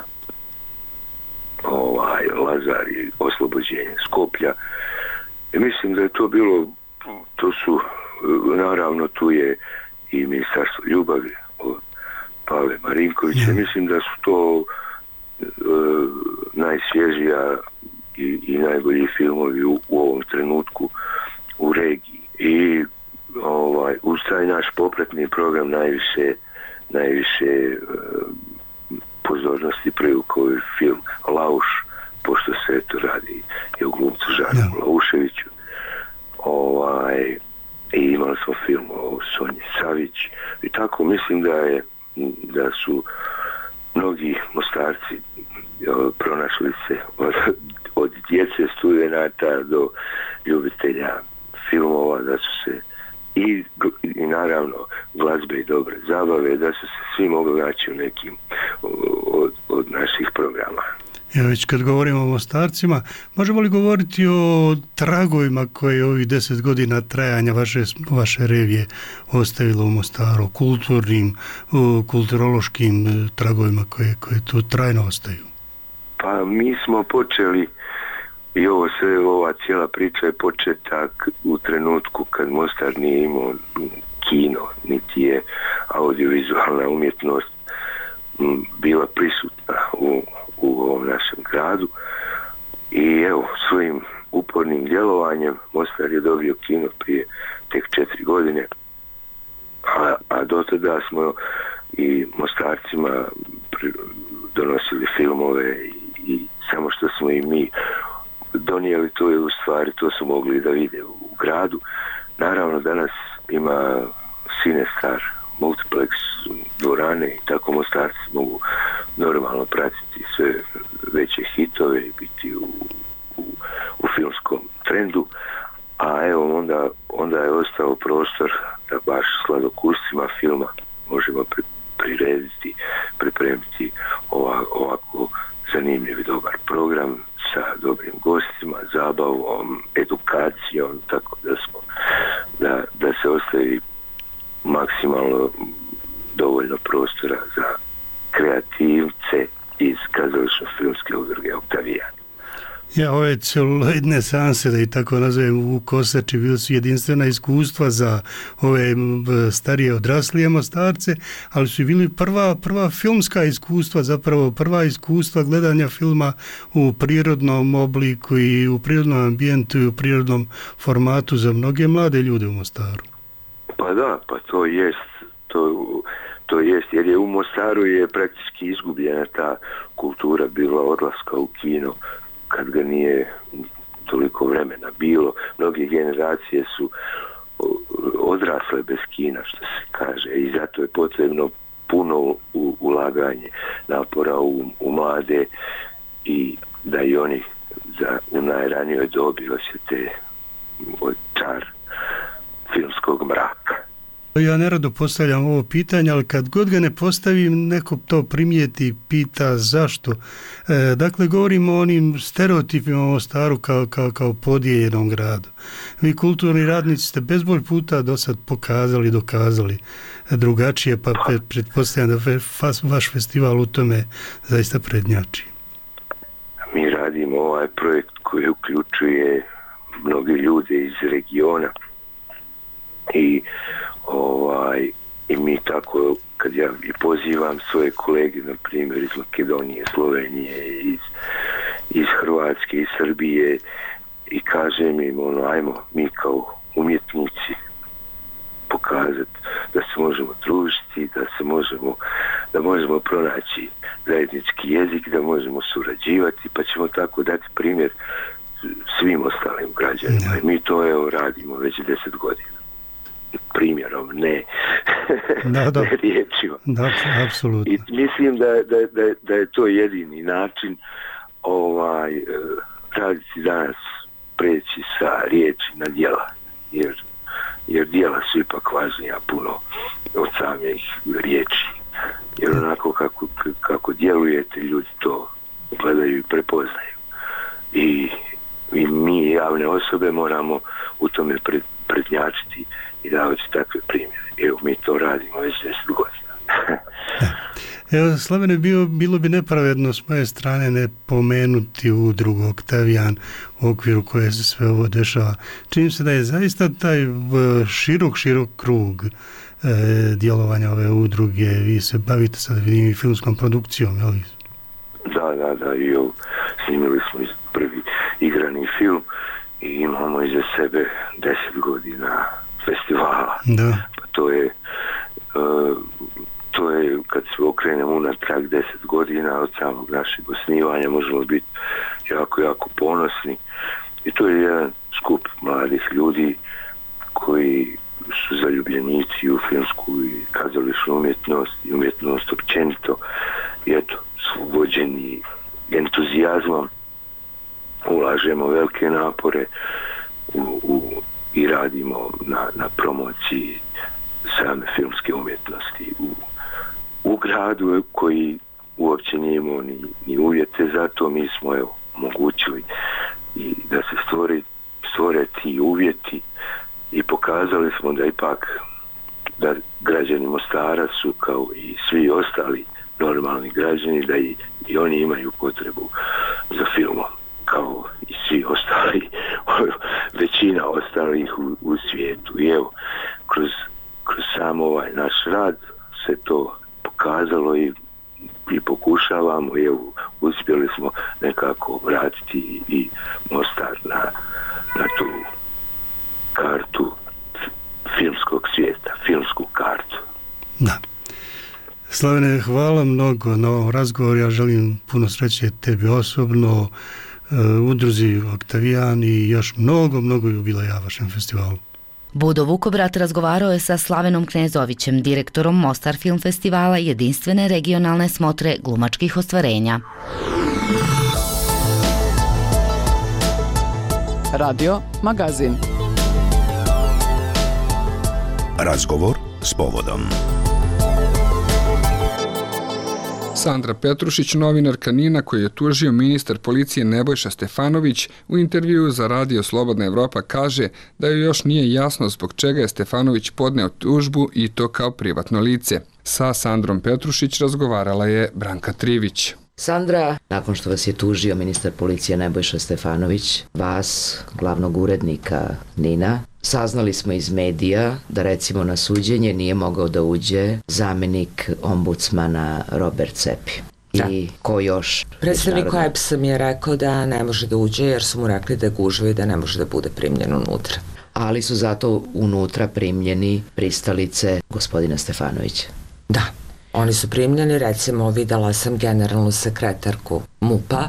Lazar i Oslobođenje Skoplja. I mislim da je to bilo, to su, naravno tu je i Ministarstvo ljubavi od Pavle Marinkovića. Mislim da su to najsvježija i najbolji filmovi u ovom trenutku u regiji. I uz taj naš popratni program najviše pozornosti privukao je film Lauš, pošto se to radi i o glumcu Žarku Lauševiću. I imali smo film o Sonji Savić i tako mislim da su mnogi Mostarci pronašli se od djece studenata do ljubitelja filmova, da su se i naravno glazbe i dobre zabave, da su se svi mogli naći u nekim od naših programa. Ja, već kad govorimo o Mostarcima, možemo li govoriti o tragovima koje ovih 10 godina trajanja vaše revije ostavilo u Mostaru, kulturološkim tragovima koje tu trajno ostaju? Pa mi smo počeli i ova cijela priča je početak u trenutku kad Mostar nije imao kino, niti je audiovizualna umjetnost bila prisutna u ovom našem gradu. I evo, svojim upornim djelovanjem Mostar je dobio kino prije tek 4 godine, a do tada smo i Mostarcima donosili filmove i samo što smo i mi donijeli, to je u stvari, to su mogli da vide u gradu. Naravno danas ima Cinestar, multiplex dvorane i tako Mostarci mogu normalno pratiti sve veće hitove i biti u filmskom trendu, a evo onda je ostao prostor da baš sladokuscima filma možemo prirediti, pripremiti ovako zanimljiv i dobar program sa dobrim gostima, zabavom, edukacijom, tako da smo da se ostavi maksimalno dovoljno prostora za kreativce iz kazališno-filmske udruge Oktavijan. Ja, ove celuloidne seanse, da i tako nazovem, u Kosači, bili su jedinstvena iskustva za ove starije odraslije Mostarce, ali su bili prva filmska iskustva, zapravo prva iskustva gledanja filma u prirodnom obliku i u prirodnom ambijentu i u prirodnom formatu za mnoge mlade ljude u Mostaru. Pa da, pa to jest, jer je u Mostaru je praktički izgubljena ta kultura bila odlaska u kino, kad ga nije toliko vremena bilo. Mnoge generacije su odrasle bez kina, što se kaže, i zato je potrebno puno ulaganje napora u mlade i da i oni u najranijoj dobi osjete čar filmskog mraka. Ja nerado postavljam ovo pitanje, ali kad god ga ne postavim, neko to primijeti, pita zašto. Dakle, govorimo o onim stereotipima o Mostaru kao podijeljenom gradu. Vi kulturni radnici ste bezbroj puta do sad dokazali drugačije, pa pretpostavljam da vaš festival u tome zaista prednjači. Mi radimo ovaj projekt koji uključuje mnoge ljude iz regiona i mi tako, kad ja i pozivam svoje kolege, na primjer iz Makedonije, Slovenije, iz Hrvatske, iz Srbije, i kažem im, ajmo mi kao umjetnici pokazati da se možemo družiti, da možemo pronaći zajednički jezik, da možemo surađivati, pa ćemo tako dati primjer svim ostalim građanima. I mi to radimo već 10 godina. Primjerom, ne riječima. Da, apsolutno. I mislim da je to jedini način raditi danas, preći sa riječi na djela, jer djela su ipak važnija puno od samih riječi, jer onako kako djelujete, ljudi to gledaju i prepoznaju. I mi javne osobe moramo u tome prednjačiti i davati takve primjere. Evo, mi to radimo već 10 godina. Evo, Slavene, bilo bi nepravedno s moje strane ne pomenuti udrugu Oktavijan u okviru koje se sve ovo dešava. Čini se da je zaista taj širok krug djelovanja ove udruge. Vi se bavite sad, vidim, i filmskom produkcijom, jel? Da, i snimili smo prvi igrani film i imamo iza sebe 10 godina festivala. Da. Pa to je kad se okrenemo unatrag 10 godina od samog našeg osnivanja, možemo biti jako ponosni. I to je jedan skup mladih ljudi koji su zaljubljenici u filmsku i kazališnu umjetnost i umjetnost općenito. I eto, su vođeni entuzijazmom, ulažemo velike napore i radimo na promociji same filmske umjetnosti u gradu koji uopće nije imao ni uvjete za to. Mi smo omogućili i da se stvore ti uvjeti i pokazali smo da ipak da građani Mostara su kao i svi ostali normalni građani, da i oni imaju potrebu za filmom kao i svi ostali, većina ostalih u svijetu. I evo, kroz sam ovaj naš rad se to pokazalo i pokušavamo, i evo, uspjeli smo nekako vratiti i Mostar na tu kartu filmskog svijeta, filmsku kartu. Da. Slavene, hvala mnogo na ovom razgovoru. Ja želim puno sreće tebi osobno, udruzi Oktavijan i još mnogo jubileja vašem festivalu. Budo Vukobrat razgovarao je sa Slavenom Knezovićem, direktorom Mostar Film Festivala, jedinstvene regionalne smotre glumačkih ostvarenja. Radio Magazin. Razgovor s povodom. Sandra Petrušić, novinarka NIN-a koju je tužio ministar policije Nebojša Stefanović, u intervjuu za Radio Slobodna Evropa kaže da joj još nije jasno zbog čega je Stefanović podneo tužbu i to kao privatno lice. Sa Sandrom Petrušić razgovarala je Branka Trivić. Sandra, nakon što vas je tužio ministar policije Nebojša Stefanović, vas, glavnog urednika NIN-a, saznali smo iz medija da recimo na suđenje nije mogao da uđe zamenik ombudsmana Robert Cepi. Da. I ko još? Predstavnik OEBS-a mi je rekao da ne može da uđe jer su mu rekli da je gužva i da ne može da bude primljen unutra. Ali su zato unutra primljeni pristalice gospodina Stefanovića. Da. Oni su primljeni, recimo videla sam generalnu sekretarku MUP-a,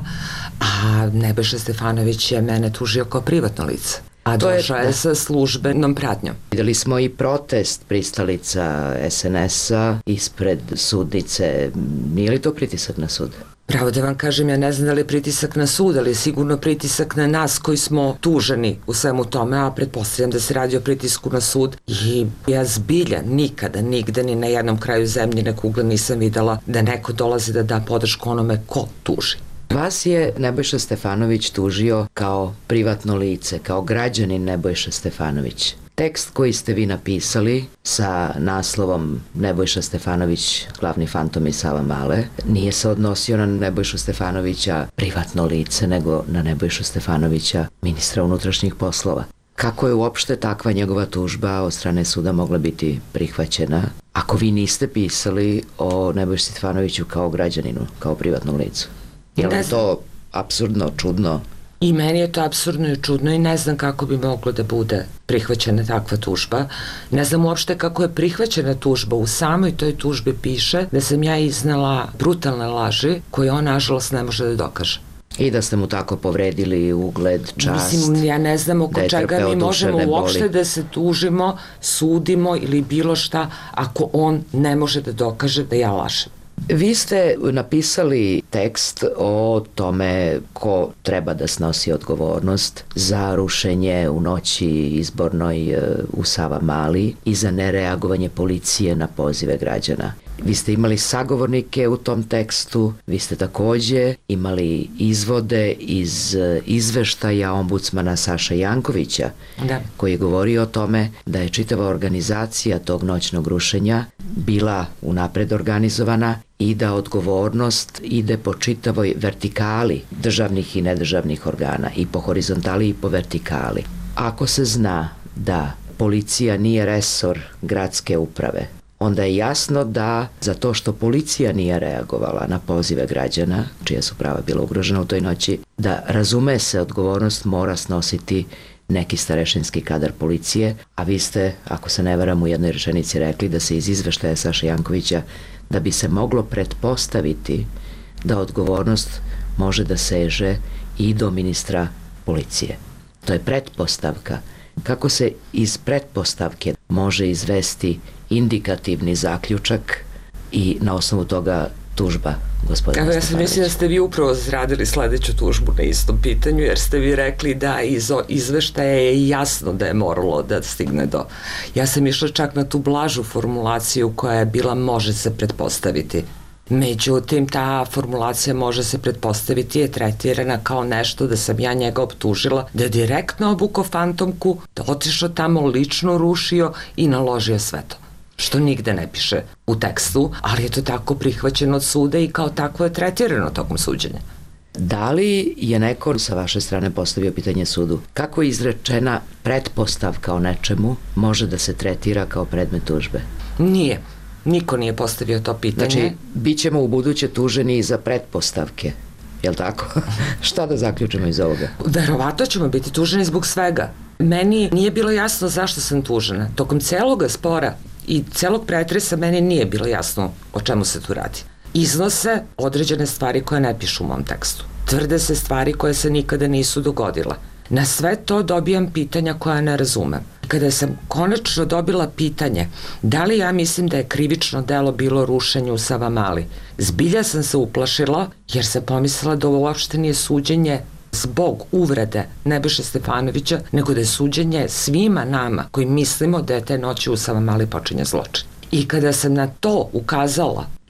a Nebojša Stefanović je mene tužio kao privatno lice. A došao je sa službenom pratnjom. Videli smo i protest pristalica SNS-a ispred sudnice. Nije li to pritisak na sud? Pravo da vam kažem, ja ne znam da li je pritisak na sud, ali je sigurno pritisak na nas koji smo tuženi u svemu tome, a pretpostavljam da se radi o pritisku na sud. I ja zbilja nikada, nigde, ni na jednom kraju zemljine kugle nisam videla da neko dolazi da da podršku onome ko tuži. Vas je Nebojša Stefanović tužio kao privatno lice, kao građanin Nebojša Stefanović. Tekst koji ste vi napisali sa naslovom Nebojša Stefanović, glavni fantom iz Savamale, nije se odnosio na Nebojšu Stefanovića privatno lice, nego na Nebojšu Stefanovića, ministra unutrašnjih poslova. Kako je uopšte takva njegova tužba od strane suda mogla biti prihvaćena, ako vi niste pisali o Nebojši Stefanoviću kao građaninu, kao privatnom licu? Je li to apsurdno, čudno? I meni je to apsurdno i čudno i ne znam kako bi moglo da bude prihvaćena takva tužba. Ne znam uopšte kako je prihvaćena tužba. U samoj toj tužbi piše da sam ja iznela brutalne laži koje on nažalost ne može da dokaže. I da ste mu tako povredili ugled, čast. Mislim, ja ne znam oko čega mi možemo uopšte da se tužimo, sudimo ili bilo šta ako on ne može da dokaže da ja lažem. Vi ste napisali tekst o tome ko treba da snosi odgovornost za rušenje u noći izbornoj u Savamali i za nereagovanje policije na pozive građana. Vi ste imali sagovornike u tom tekstu, vi ste takođe imali izvode iz izveštaja ombudsmana Saša Jankovića, koji je govorio o tome da je čitava organizacija tog noćnog rušenja bila unapred organizovana i da odgovornost ide po čitavoj vertikali državnih i nedržavnih organa, i po horizontali i po vertikali. Ako se zna da policija nije resor gradske uprave, onda je jasno da za to što policija nije reagovala na pozive građana, čija su prava bila ugrožena u toj noći, da razume se odgovornost mora snositi neki starešinski kadar policije, a vi ste, ako se ne varam, u jednoj rečenici rekli da se iz izveštaja Saša Jankovića da bi se moglo pretpostaviti da odgovornost može da seže i do ministra policije. To je pretpostavka. Kako se iz pretpostavke može izvesti indikativni zaključak i na osnovu toga tužba gospodina Stefanovića? Ja sam mislim da ste vi upravo zradili sledeću tužbu na istom pitanju, jer ste vi rekli da iz izveštaja je jasno da je moralo da stigne do... Ja sam išla čak na tu blažu formulaciju koja je bila može se pretpostaviti. Međutim, ta formulacija može se pretpostaviti je tretirana kao nešto da sam ja njega optužila da je direktno obukao fantomku, da otišao tamo, lično rušio i naložio sve to. Što nigde ne piše u tekstu, ali je to tako prihvaćeno od suda i kao takvo je tretirano tokom suđenja. Da li je neko sa vaše strane postavio pitanje sudu? Kako je izrečena pretpostavka o nečemu može da se tretira kao predmet tužbe? Nije. Niko nije postavio to pitanje. Znači, bit ćemo u buduće tuženi za pretpostavke. Je li tako? Šta da zaključimo iz ovoga? Verovatno ćemo biti tuženi zbog svega. Meni nije bilo jasno zašto sam tužena. Tokom celoga spora i celog pretresa meni nije bilo jasno o čemu se tu radi. Iznose određene stvari koje ne pišu u mom tekstu. Tvrde se stvari koje se nikada nisu dogodile. Na sve to dobijam pitanja koja ne razumem. Kada sam konačno dobila pitanje da li ja mislim da je krivično delo bilo rušenje u Savamali, zbilja sam se uplašila jer sam pomislila da ovo uopšte nije suđenje zbog uvrede Nebojše Stefanovića, nego da je suđenje svima nama koji mislimo da je te noći u Savamali počinje zločin. I kada sam na to ukazala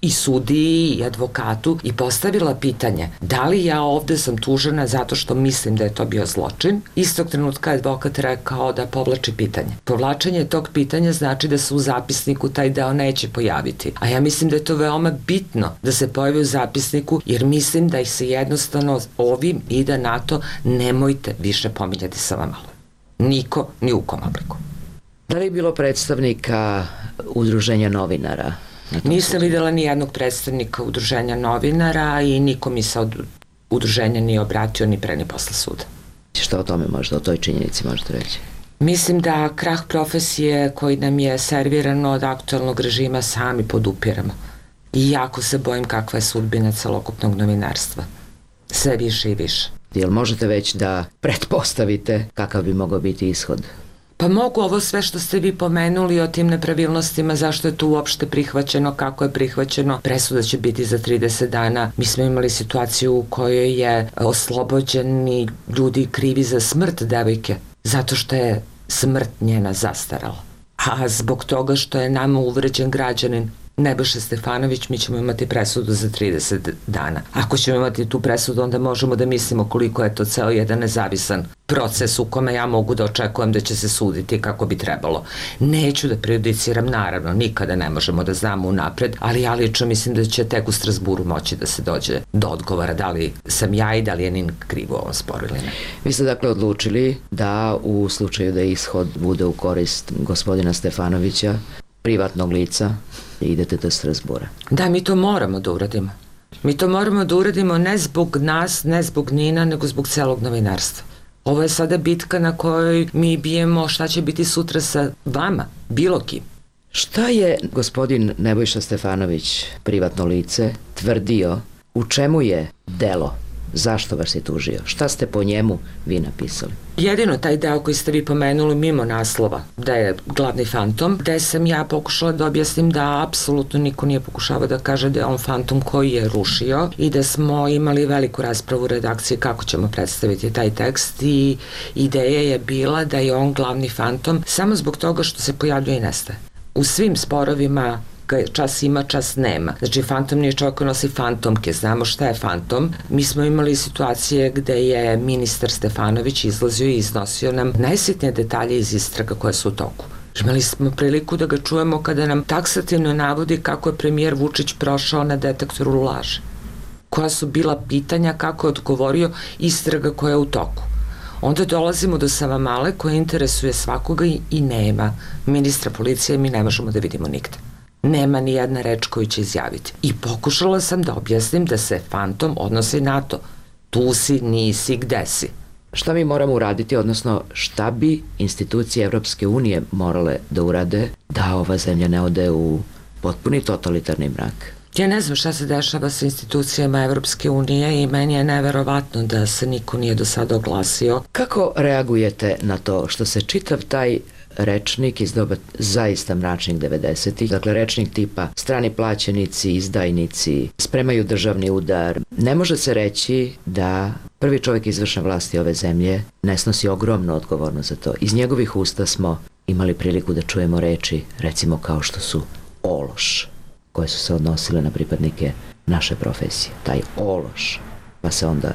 i sudiji i advokatu i postavila pitanje da li ja ovde sam tužena zato što mislim da je to bio zločin. Istog trenutka je advokat rekao da povlači pitanje. Povlačenje tog pitanja znači da se u zapisniku taj deo neće pojaviti. A ja mislim da je to veoma bitno da se pojavi u zapisniku, jer mislim da ih se jednostavno ovim ide na to, nemojte više pominjati Savamalu. Niko, ni u kom obliku. Da li je bilo predstavnika udruženja novinara? Nisam videla ni jednog predstavnika udruženja novinara i niko mi se od udruženja nije obratio ni pre ni posle suda. Šta o tome možda, o toj činjenici možete reći? Mislim da krah profesije koji nam je servirano od aktualnog režima sami podupiramo. I jako se bojim kakva je sudbina celokupnog novinarstva. Sve više i više. Jel možete već da pretpostavite kakav bi mogao biti ishod? Pa mogu, ovo sve što ste vi pomenuli o tim nepravilnostima, zašto je to uopšte prihvaćeno, kako je prihvaćeno, presuda će biti za 30 dana. Mi smo imali situaciju u kojoj je oslobođeni ljudi krivi za smrt devojke, zato što je smrt njena zastarala. A zbog toga što je nama uvređen građanin Nebojša Stefanović, mi ćemo imati presudu za 30 dana. Ako ćemo imati tu presudu, onda možemo da mislimo koliko je to ceo jedan nezavisan proces u kome ja mogu da očekujem da će se suditi kako bi trebalo. Neću da prejudiciram, naravno, nikada ne možemo da znamo unapred, ali ja lično mislim da će tek u Strasburu moći da se dođe do odgovora da li sam ja i da li je Nin kriv u ovom sporu ili ne. Vi ste dakle odlučili da u slučaju da ishod bude u korist gospodina Stefanovića, privatnog lica, idete do Strasbura. Da, mi to moramo da uradimo. Mi to moramo da uradimo ne zbog nas, ne zbog Nina, nego zbog celog novinarstva. Ovo je sada bitka na kojoj mi bijemo šta će biti sutra sa vama, bilo kim. Šta je gospodin Nebojša Stefanović, privatno lice, tvrdio, u čemu je delo? Zašto vas je tužio? Šta ste po njemu vi napisali? Jedino taj deo koji ste vi pomenuli mimo naslova, da je glavni fantom, gde sam ja pokušala da objasnim da apsolutno niko nije pokušavao da kaže da je on fantom koji je rušio i da smo imali veliku raspravu u redakciji kako ćemo predstaviti taj tekst i ideja je bila da je on glavni fantom samo zbog toga što se pojavljuje i nestaje. U svim sporovima čas ima, čas nema. Znači, fantom nije čovjek koji nosi fantomke, znamo šta je fantom. Mi smo imali situacije gde je ministar Stefanović izlazio i iznosio nam najsitnije detalje iz istraga koje su u toku. Imali smo priliku da ga čujemo kada nam taksativno navodi kako je premijer Vučić prošao na detektoru laži. Koja su bila pitanja, kako je odgovorio, istraga koja je u toku. Onda dolazimo do Savamale koja interesuje svakoga i nema ministra policije, mi ne možemo da vidimo nigde. Nema ni jedna reč koju će izjaviti. I pokušala sam da objasnim da se fantom odnosi na to. Tu si, nisi, gde si. Šta mi moramo uraditi, odnosno šta bi institucije Evropske unije morale da urade da ova zemlja ne ode u potpuni totalitarni mrak? Ja ne znam šta se dešava sa institucijama Evropske unije i meni je neverovatno da se niko nije do sada oglasio. Kako reagujete na to što se čitav taj rečnik iz doba zaista mračnih 90-ih, dakle rečnik tipa strani plaćenici, izdajnici, spremaju državni udar. Ne može se reći da prvi čovjek izvršne vlasti ove zemlje ne snosi ogromnu odgovornost za to. Iz njegovih usta smo imali priliku da čujemo reči, recimo kao što su ološ, koje su se odnosile na pripadnike naše profesije. Taj ološ, pa se onda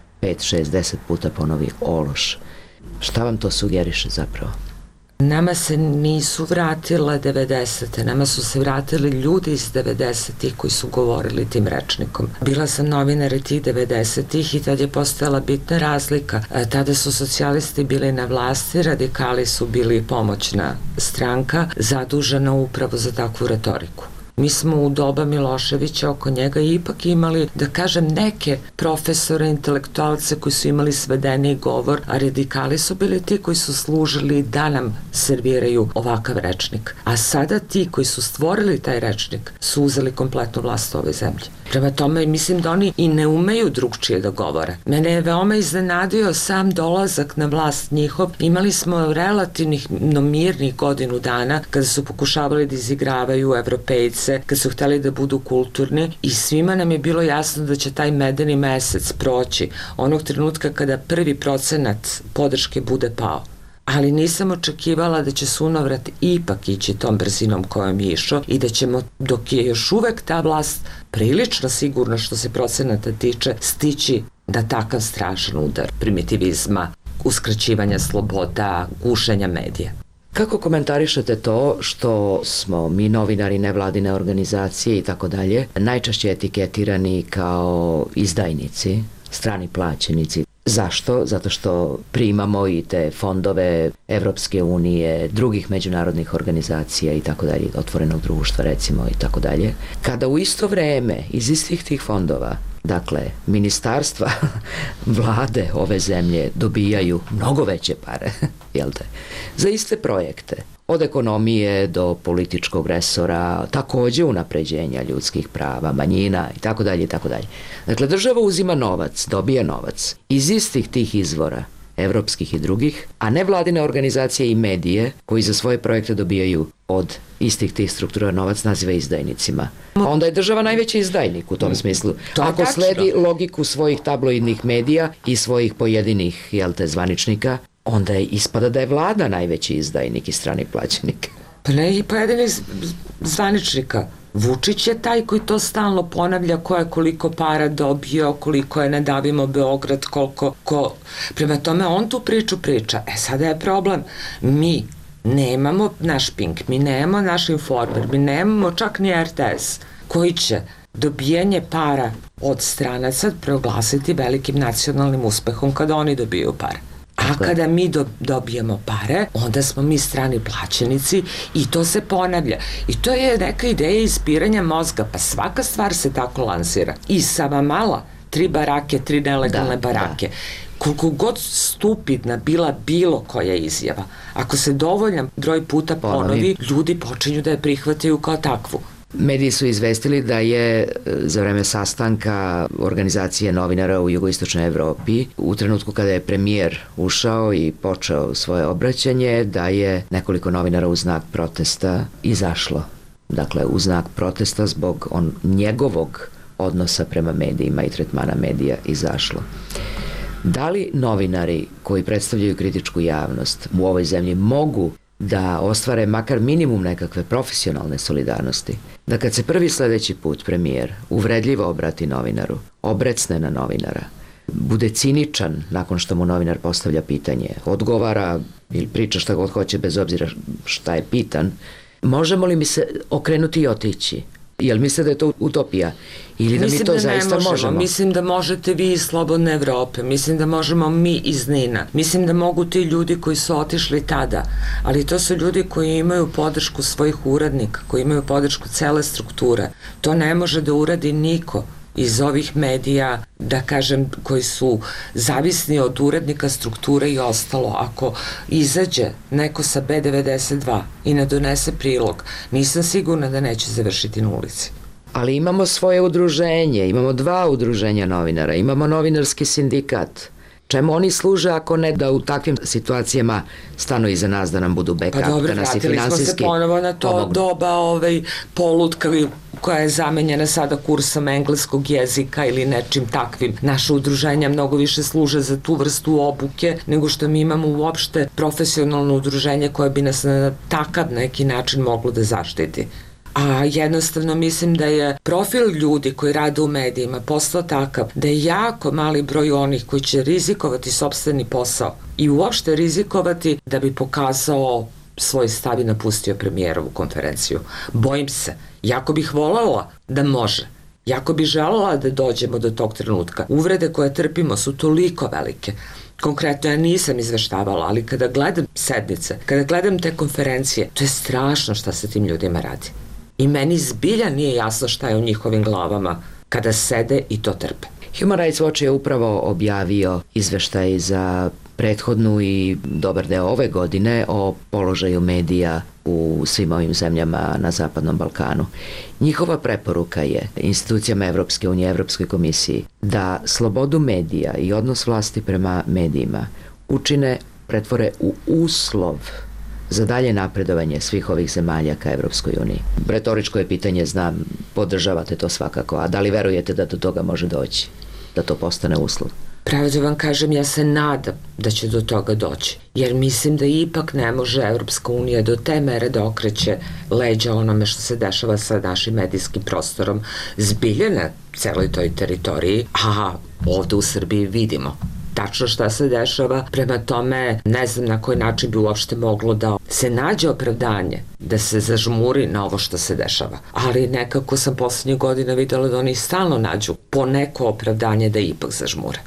5, 6, 10 puta ponovi ološ. Šta vam to sugeriše zapravo? Nama se nisu vratile 90. Nama su se vratili ljudi iz 90-ih koji su govorili tim rečnikom. Bila sam novinar tih 90-ih i tad je postojala bitna razlika. Tada su socijalisti bili na vlasti, radikali su bili pomoćna stranka, zadužena upravo za takvu retoriku. Mi smo u doba Miloševića oko njega ipak imali, da kažem, neke profesore, intelektualce koji su imali svedeni govor, a radikali su bili ti koji su služili da nam serviraju ovakav rečnik. A sada ti koji su stvorili taj rečnik su uzeli kompletnu vlast u ovoj zemlji. Prema tome, mislim da oni i ne umeju drugčije da govore. Mene je veoma iznenadio sam dolazak na vlast njihov. Imali smo relativno mirnih godinu dana kada su pokušavali da izigravaju Evropejce, kad su hteli da budu kulturni i svima nam je bilo jasno da će taj medeni mesec proći onog trenutka kada prvi procenat podrške bude pao. ali nisam očekivala da će sunovrat ipak ići tom brzinom kojom je išao i da ćemo, dok je još uvek ta vlast prilično sigurno što se procenata tiče, stići da takav strašan udar primitivizma, uskraćivanja sloboda, gušenja medija. Kako komentarišete to što smo mi novinari, nevladine organizacije i tako dalje najčešće etiketirani kao izdajnici, strani plaćenici? Zašto? Zato što primamo i te fondove Evropske unije, drugih međunarodnih organizacija i tako dalje, otvorenog društva recimo i tako dalje. Kada u isto vreme iz istih tih fondova, dakle, ministarstva, vlade ove zemlje dobijaju mnogo veće pare, jel te, za iste projekte. Od ekonomije do političkog resora, takođe unapređenja ljudskih prava, manjina i tako dalje i tako dalje. Dakle, država uzima novac, dobija novac iz istih tih izvora, evropskih i drugih, a ne vladine organizacije i medije koji za svoje projekte dobijaju od istih tih struktura novac naziva izdajnicima. Onda je država najveći izdajnik u tom smislu. Ako sledi logiku svojih tabloidnih medija i svojih pojedinih, jel te, zvaničnika, onda je ispada da je vlada najveći izdajnik i strani plaćenik. Pa ne i pojedinih zvaničnika. Vučić je taj koji to stalno ponavlja, ko je koliko para dobio, koliko je ne davimo Beograd, koliko ko... Prema tome on tu priču priča. Sada je problem. Mi nemamo naš Pink, mi nemamo naš Informer, mi nemamo čak ni RTS koji će dobijanje para od stranaca proglasiti velikim nacionalnim uspehom kada oni dobiju pare. A kada mi dobijemo pare, onda smo mi strani plaćenici i to se ponavlja. I to je neka ideja ispiranja mozga, pa svaka stvar se tako lansira. I Savamala, 3 barake, 3 nelegalne barake. Koliko god stupidna bila bilo koja izjava, ako se dovoljan broj puta ponovi, ljudi počinju da je prihvataju kao takvu. Mediji su izvestili da je za vreme sastanka organizacije novinara u jugoistočnoj Evropi, u trenutku kada je premijer ušao i počeo svoje obraćanje, da je nekoliko novinara u znak protesta izašlo. Dakle, u znak protesta zbog njegovog odnosa prema medijima i tretmana medija izašlo. Da li novinari koji predstavljaju kritičku javnost u ovoj zemlji mogu da ostvare makar minimum nekakve profesionalne solidarnosti, da kad se prvi sledeći put premijer uvredljivo obrati novinaru, obrecne na novinara, bude ciničan nakon što mu novinar postavlja pitanje, odgovara ili priča šta god hoće bez obzira šta je pitan, možemo li mi se okrenuti i otići? Jel mislite da je to utopija? Ili da mi to zaista možemo? Mislim da možete vi iz Slobodne Evrope, mislim da možemo mi iz NIN-a, mislim da mogu ti ljudi koji su otišli tada, ali to su ljudi koji imaju podršku svojih uradnika, koji imaju podršku cele strukture. To ne može da uradi niko iz ovih medija, da kažem, koji su zavisni od urednika, strukture i ostalo. Ako izađe neko sa B92 i ne donese prilog, nisam sigurna da neće završiti na ulici. Ali imamo svoje udruženje, imamo 2 udruženja novinara, imamo novinarski sindikat. Čemu oni služe ako ne da u takvim situacijama stanu iza nas da nam budu backup, da nas i finansijski pomognu? Pa dobro, vratili smo se ponovo na to doba polutka koja je zamenjena sada kursom engleskog jezika ili nečim takvim. Naše udruženja mnogo više služe za tu vrstu obuke nego što mi imamo uopšte profesionalno udruženje koje bi nas na takav neki način moglo da zaštiti. A jednostavno mislim da je profil ljudi koji rade u medijima postao takav da je jako mali broj onih koji će rizikovati sopstveni posao i uopšte rizikovati da bi pokazao svoj stav i napustio premijerovu konferenciju. Bojim se, jako bih voljela da može, jako bih želela da dođemo do tog trenutka. Uvrede koje trpimo su toliko velike. Konkretno ja nisam izveštavala, ali kada gledam sednice, kada gledam te konferencije, to je strašno šta se tim ljudima radi. I meni zbilja nije jasno šta je u njihovim glavama kada sede i to trpe. Human Rights Watch je upravo objavio izveštaj za prethodnu i dobar deo ove godine o položaju medija u svim ovim zemljama na Zapadnom Balkanu. Njihova preporuka je institucijama Evropske unije, Evropskoj komisiji da slobodu medija i odnos vlasti prema medijima pretvore u uslov za dalje napredovanje svih ovih zemalja ka Evropskoj uniji. Retoričko je pitanje, znam, podržavate to svakako, a da li verujete da do toga može doći, da to postane uslov? Pravo da vam kažem, ja se nadam da će do toga doći, jer mislim da ipak ne može Evropska unija do te mere da okreće leđa onome što se dešava sa našim medijskim prostorom zbilje na celoj toj teritoriji, a ovde u Srbiji vidimo tačno šta se dešava, prema tome ne znam na koji način bi uopšte moglo da se nađe opravdanje da se zažmuri na ovo što se dešava. Ali nekako sam poslednjih godina videla da oni stalno nađu po neko opravdanje da ipak zažmure.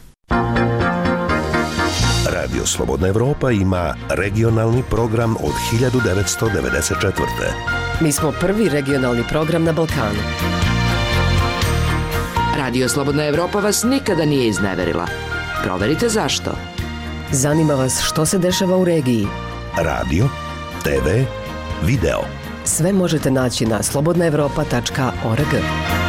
Radio Slobodna Evropa ima regionalni program od 1994. Mi smo prvi regionalni program na Balkanu. Radio Slobodna Evropa vas nikada nije izneverila. Proverite zašto. Zanima vas što se dešava u regiji. Radio, TV, video. Sve možete naći na slobodnaevropa.org.